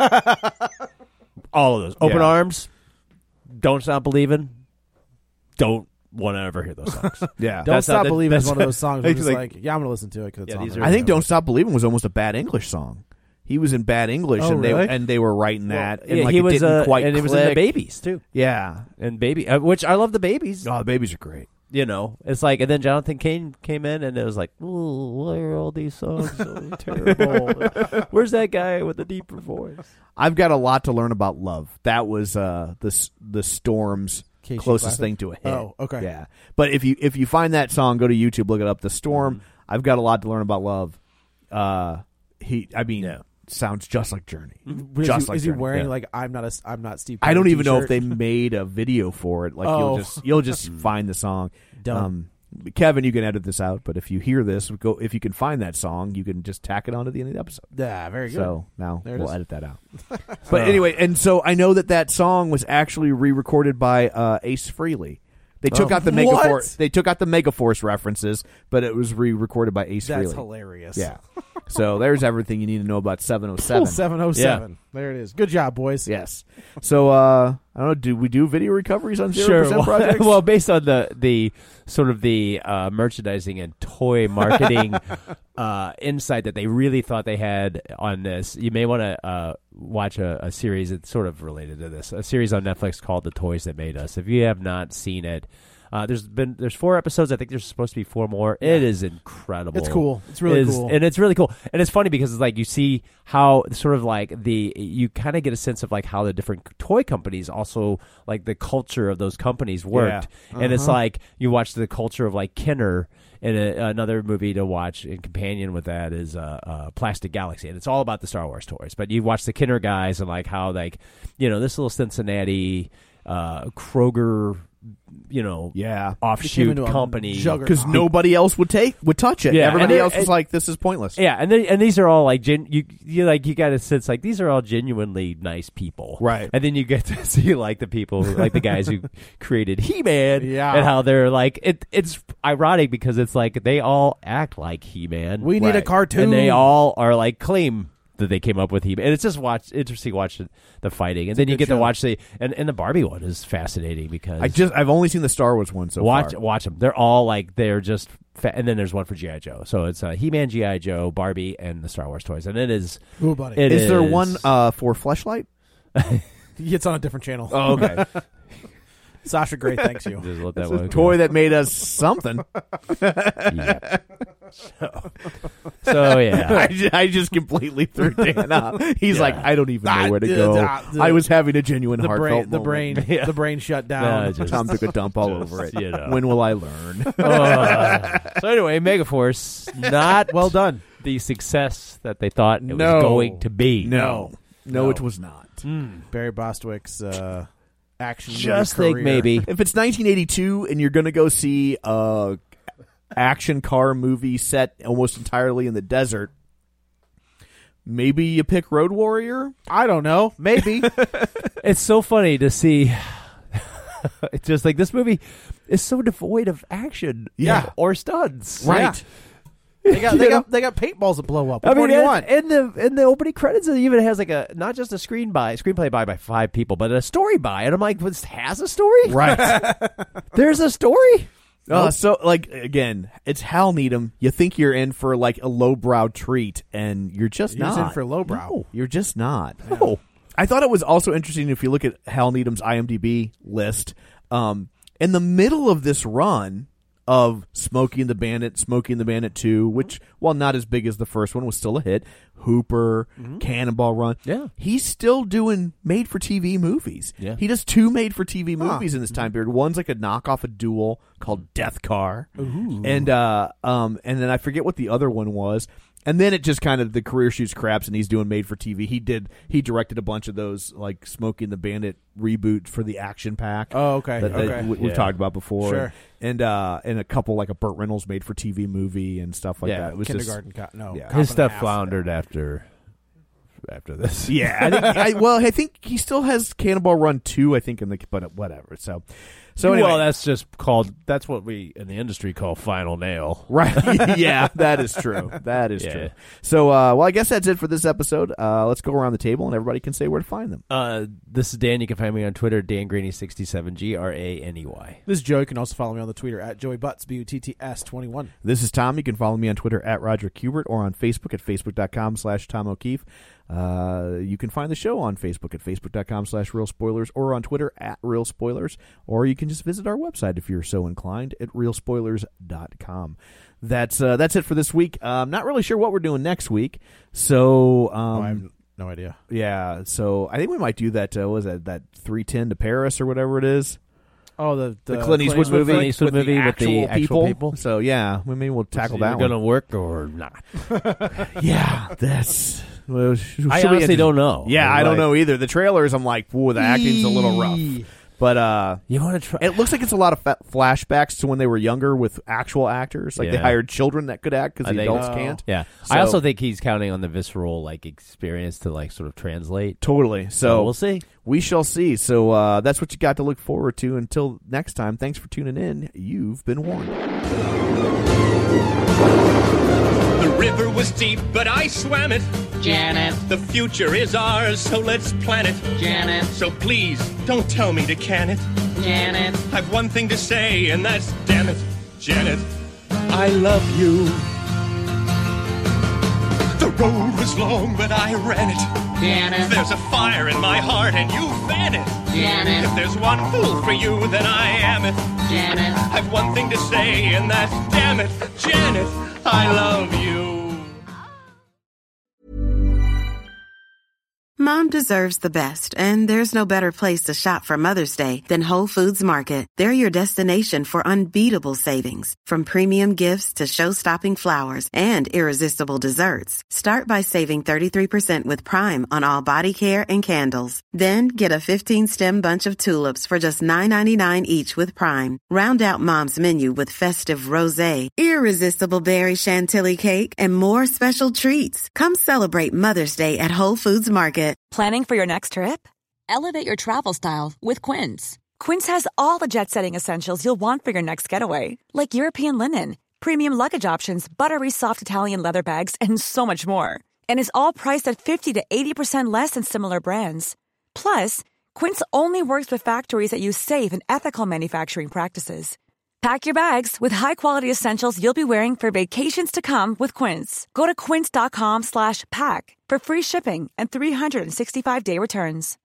All of those. Open yeah. Arms, Don't Stop Believing, don't want to ever hear those songs. yeah. Don't That's Stop not, Believing is that's one of those songs where it's like, like, yeah, I'm going to listen to it because it's yeah, on these there. are- I think Don't Stop Believing was almost a Bad English song. He was in Bad English, Oh, and really? they and they were writing that, and yeah, like he it was, didn't uh, quite and he was in click. the Babies too, Yeah, and Baby, uh, which I love the Babies. oh, the Babies are great. You know, it's like, and then Jonathan Cain came in, and it was like, ooh, why are all these songs so terrible? Where's that guy with the deeper voice? I've got a lot to learn about love. That was uh, the the Storm's Casey closest Classic? thing to a hit. Oh, okay. Yeah, but if you if you find that song, go to YouTube, look it up. The Storm. Mm-hmm. I've got a lot to learn about love. Uh, he, I mean, Yeah. sounds just like Journey. But is Just he, like is he Journey. wearing Yeah. like I'm not a I'm not Steve? I don't Perry even know if t-shirt? they made a video for it. Like Oh. you'll just you'll just find the song. Done. Um, Kevin, you can edit this out, but if you hear this, go if you can find that song, you can just tack it onto the end of the episode. Yeah, very good. So now There it we'll is. edit that out. But anyway, and so I know that that song was actually re-recorded by uh, Ace Frehley. They took Oh. out the What? Megaforce. They took out the Megaforce references, but it was re-recorded by Ace That's Frehley. hilarious. Yeah. So there's everything you need to know about seven oh seven. seven oh seven. There it is. Good job, boys. Yes. So uh, I don't know. Do we do video recoveries on zero percent Well, projects? well, based on the the sort of the uh, merchandising and toy marketing uh, insight that they really thought they had on this, you may want to uh, watch a, a series that's sort of related to this. A series on Netflix called "The Toys That Made Us." If you have not seen it, uh, there's been there's four episodes. I think there's supposed to be four more. It is incredible. It's cool. It's really It is- cool. and it's really cool. And it's funny because it's like you see how sort of like the you kind of get a sense of like how the different toy companies also like the culture of those companies worked. Yeah. And it's Uh-huh. like you watch the culture of like Kenner. And a, another movie to watch in companion with that is uh, uh, Plastic Galaxy, and it's all about the Star Wars toys. But you watch the Kenner guys and like how like you know this little Cincinnati uh, Kroger, you know, yeah. Became offshoot into a company. juggernaut. Because nobody else would take would touch it. Yeah, Everybody and it- else was it- like, "This is pointless." Yeah, and they, and these are all like gen, you you like you got to sense like these are all genuinely nice people, Right. And then you get to see like the people who, like the guys who created He-Man, Yeah. and how they're like it. It's ironic because it's like they all act like He-Man. We need a Right. cartoon. and they all are like claim that they came up with He-Man, and it's just watch interesting watching the fighting, and then you good get to show. watch the and, and the Barbie one is fascinating because I just I've only seen the Star Wars one so watch far. watch them. They're all like they're just, fa- and then there's one for G I Joe. So it's uh, He-Man, G I Joe, Barbie, and the Star Wars toys, and it is. Ooh, buddy. It Is there is- one uh, for Fleshlight? It's on a different channel. Oh, okay. Sasha Grey thanks you. Just let that It's one a go. toy that made us something. Yeah. So, so yeah. I, ju- I just completely threw Dan up. He's Yeah. like, I don't even know where to go. Ah, the- I was having a genuine The heartfelt brain, the moment. brain, the brain shut down. No, just- Tom took a dump all Just, over it. you know. When will I learn? Uh, so anyway, Megaforce not Well done. the success that they thought it No. was going to be. no. no, No. it was not. Barry Bostwick's uh, action. movie Just think career. maybe. If it's nineteen eighty-two and you're going to go see a action car movie set almost entirely in the desert, maybe you pick Road Warrior. I don't know. Maybe. It's so funny to see. It's just like this movie is so devoid of action, Yeah. or stunts. Right. They got they got they got paintballs that blow up. What I mean, more do you in, want? in the in the opening credits, it even has like a not just a screen by screenplay by by five people, but a story by, and I'm like, this has a story, Right. There's a story. Uh, so, like, again, it's Hal Needham. You think you're in for, like, a lowbrow treat, and you're just You're not. in for lowbrow. No, you're just not. No. I thought it was also interesting if you look at Hal Needham's IMDb list. Um, in the middle of this run of Smokey and the Bandit, Smokey and the Bandit two, which, while not as big as the first one, was still a hit, Hooper, Mm-hmm. Cannonball Run, Yeah. he's still doing made-for-T V movies. Yeah. He does two made-for-T V movies in this time period. One's like a knockoff of Duel called Death Car, and uh, um, and then I forget what the other one was. And then it just kind of the career shoots craps, and he's doing made for T V. He did he directed a bunch of those like Smokey and the Bandit reboots for the Action Pack. Oh, okay. that, that okay. we, we've Yeah. talked about before. Sure. And uh, and a couple like a Burt Reynolds made for T V movie and stuff like Yeah, that. It was Kindergarten cop. No. Yeah. Cop His and a stuff Half. floundered after after this. just yeah. I think, I, well, I think he still has Cannonball Run two. I think in the but whatever. So so anyway. Well, that's just called. That's what we in the industry call final nail. Right. Yeah, that is true. That is Yeah. true. So, uh, well, I guess that's it for this episode. Uh, let's go around the table and everybody can say where to find them. Uh, this is Dan. You can find me on Twitter, Dan Graney sixty-seven, G R A N E Y. This is Joey. You can also follow me on the Twitter at Joey Butts, B U T T S twenty-one. This is Tom. You can follow me on Twitter at Roger Kubert or on Facebook at facebook.com slash Tom O'Keefe. Uh, you can find the show on Facebook at facebook.com slash Real Spoilers or on Twitter at Real Spoilers, or you can just visit our website if you're so inclined at real spoilers dot com. That's uh, that's it for this week. Uh, I'm not really sure what we're doing next week, so um, Oh, I have no idea. yeah. So I think we might do that. Uh, what was that that three ten to Paris or whatever it is? Oh, the The, Clint Eastwood movie, Clint Eastwood with, movie the with the actual actual people. people. So yeah, we maybe we'll tackle that Going one. to work or not? Yeah, that's. Well, sh- I should we- honestly don't know. Yeah, I'm I don't like- know either. The trailers, I'm like, whoa, the acting's a little rough. But uh, You want to try? it looks like it's a lot of fa- flashbacks to when they were younger with actual actors. Like they Yeah. hired children that could act because I the think- adults Oh. can't. Yeah, So- I also think he's counting on the visceral like experience to like sort of translate. Totally. So So we'll see. we shall see. So uh, that's what you got to look forward to. Until next time, thanks for tuning in. You've been warned. The river was deep, but I swam it. Janet, The future is ours, so let's plan it. Janet, So please, don't tell me to can it. Janet, I've one thing to say, and that's damn it, Janet, I love you. The road was long, but I ran it. Janet, There's a fire in my heart, and you fan it. Janet, If there's one fool for you, then I am it. Janet. I've one thing to say, and that's damn it, Janet, I love you. Mom deserves the best, and there's no better place to shop for Mother's Day than Whole Foods Market. They're your destination for unbeatable savings, from premium gifts to show-stopping flowers and irresistible desserts. Start by saving thirty-three percent with Prime on all body care and candles. Then get a fifteen-stem bunch of tulips for just nine ninety-nine each with Prime. Round out Mom's menu with festive rosé, irresistible berry chantilly cake, and more special treats. Come celebrate Mother's Day at Whole Foods Market. Planning for your next trip? Elevate your travel style with Quince. Quince has all the jet-setting essentials you'll want for your next getaway, like European linen, premium luggage options, buttery soft Italian leather bags, and so much more. And is all priced at fifty to eighty percent less than similar brands. Plus, Quince only works with factories that use safe and ethical manufacturing practices. Pack your bags with high-quality essentials you'll be wearing for vacations to come with Quince. Go to quince.com slash pack for free shipping and three sixty-five day returns.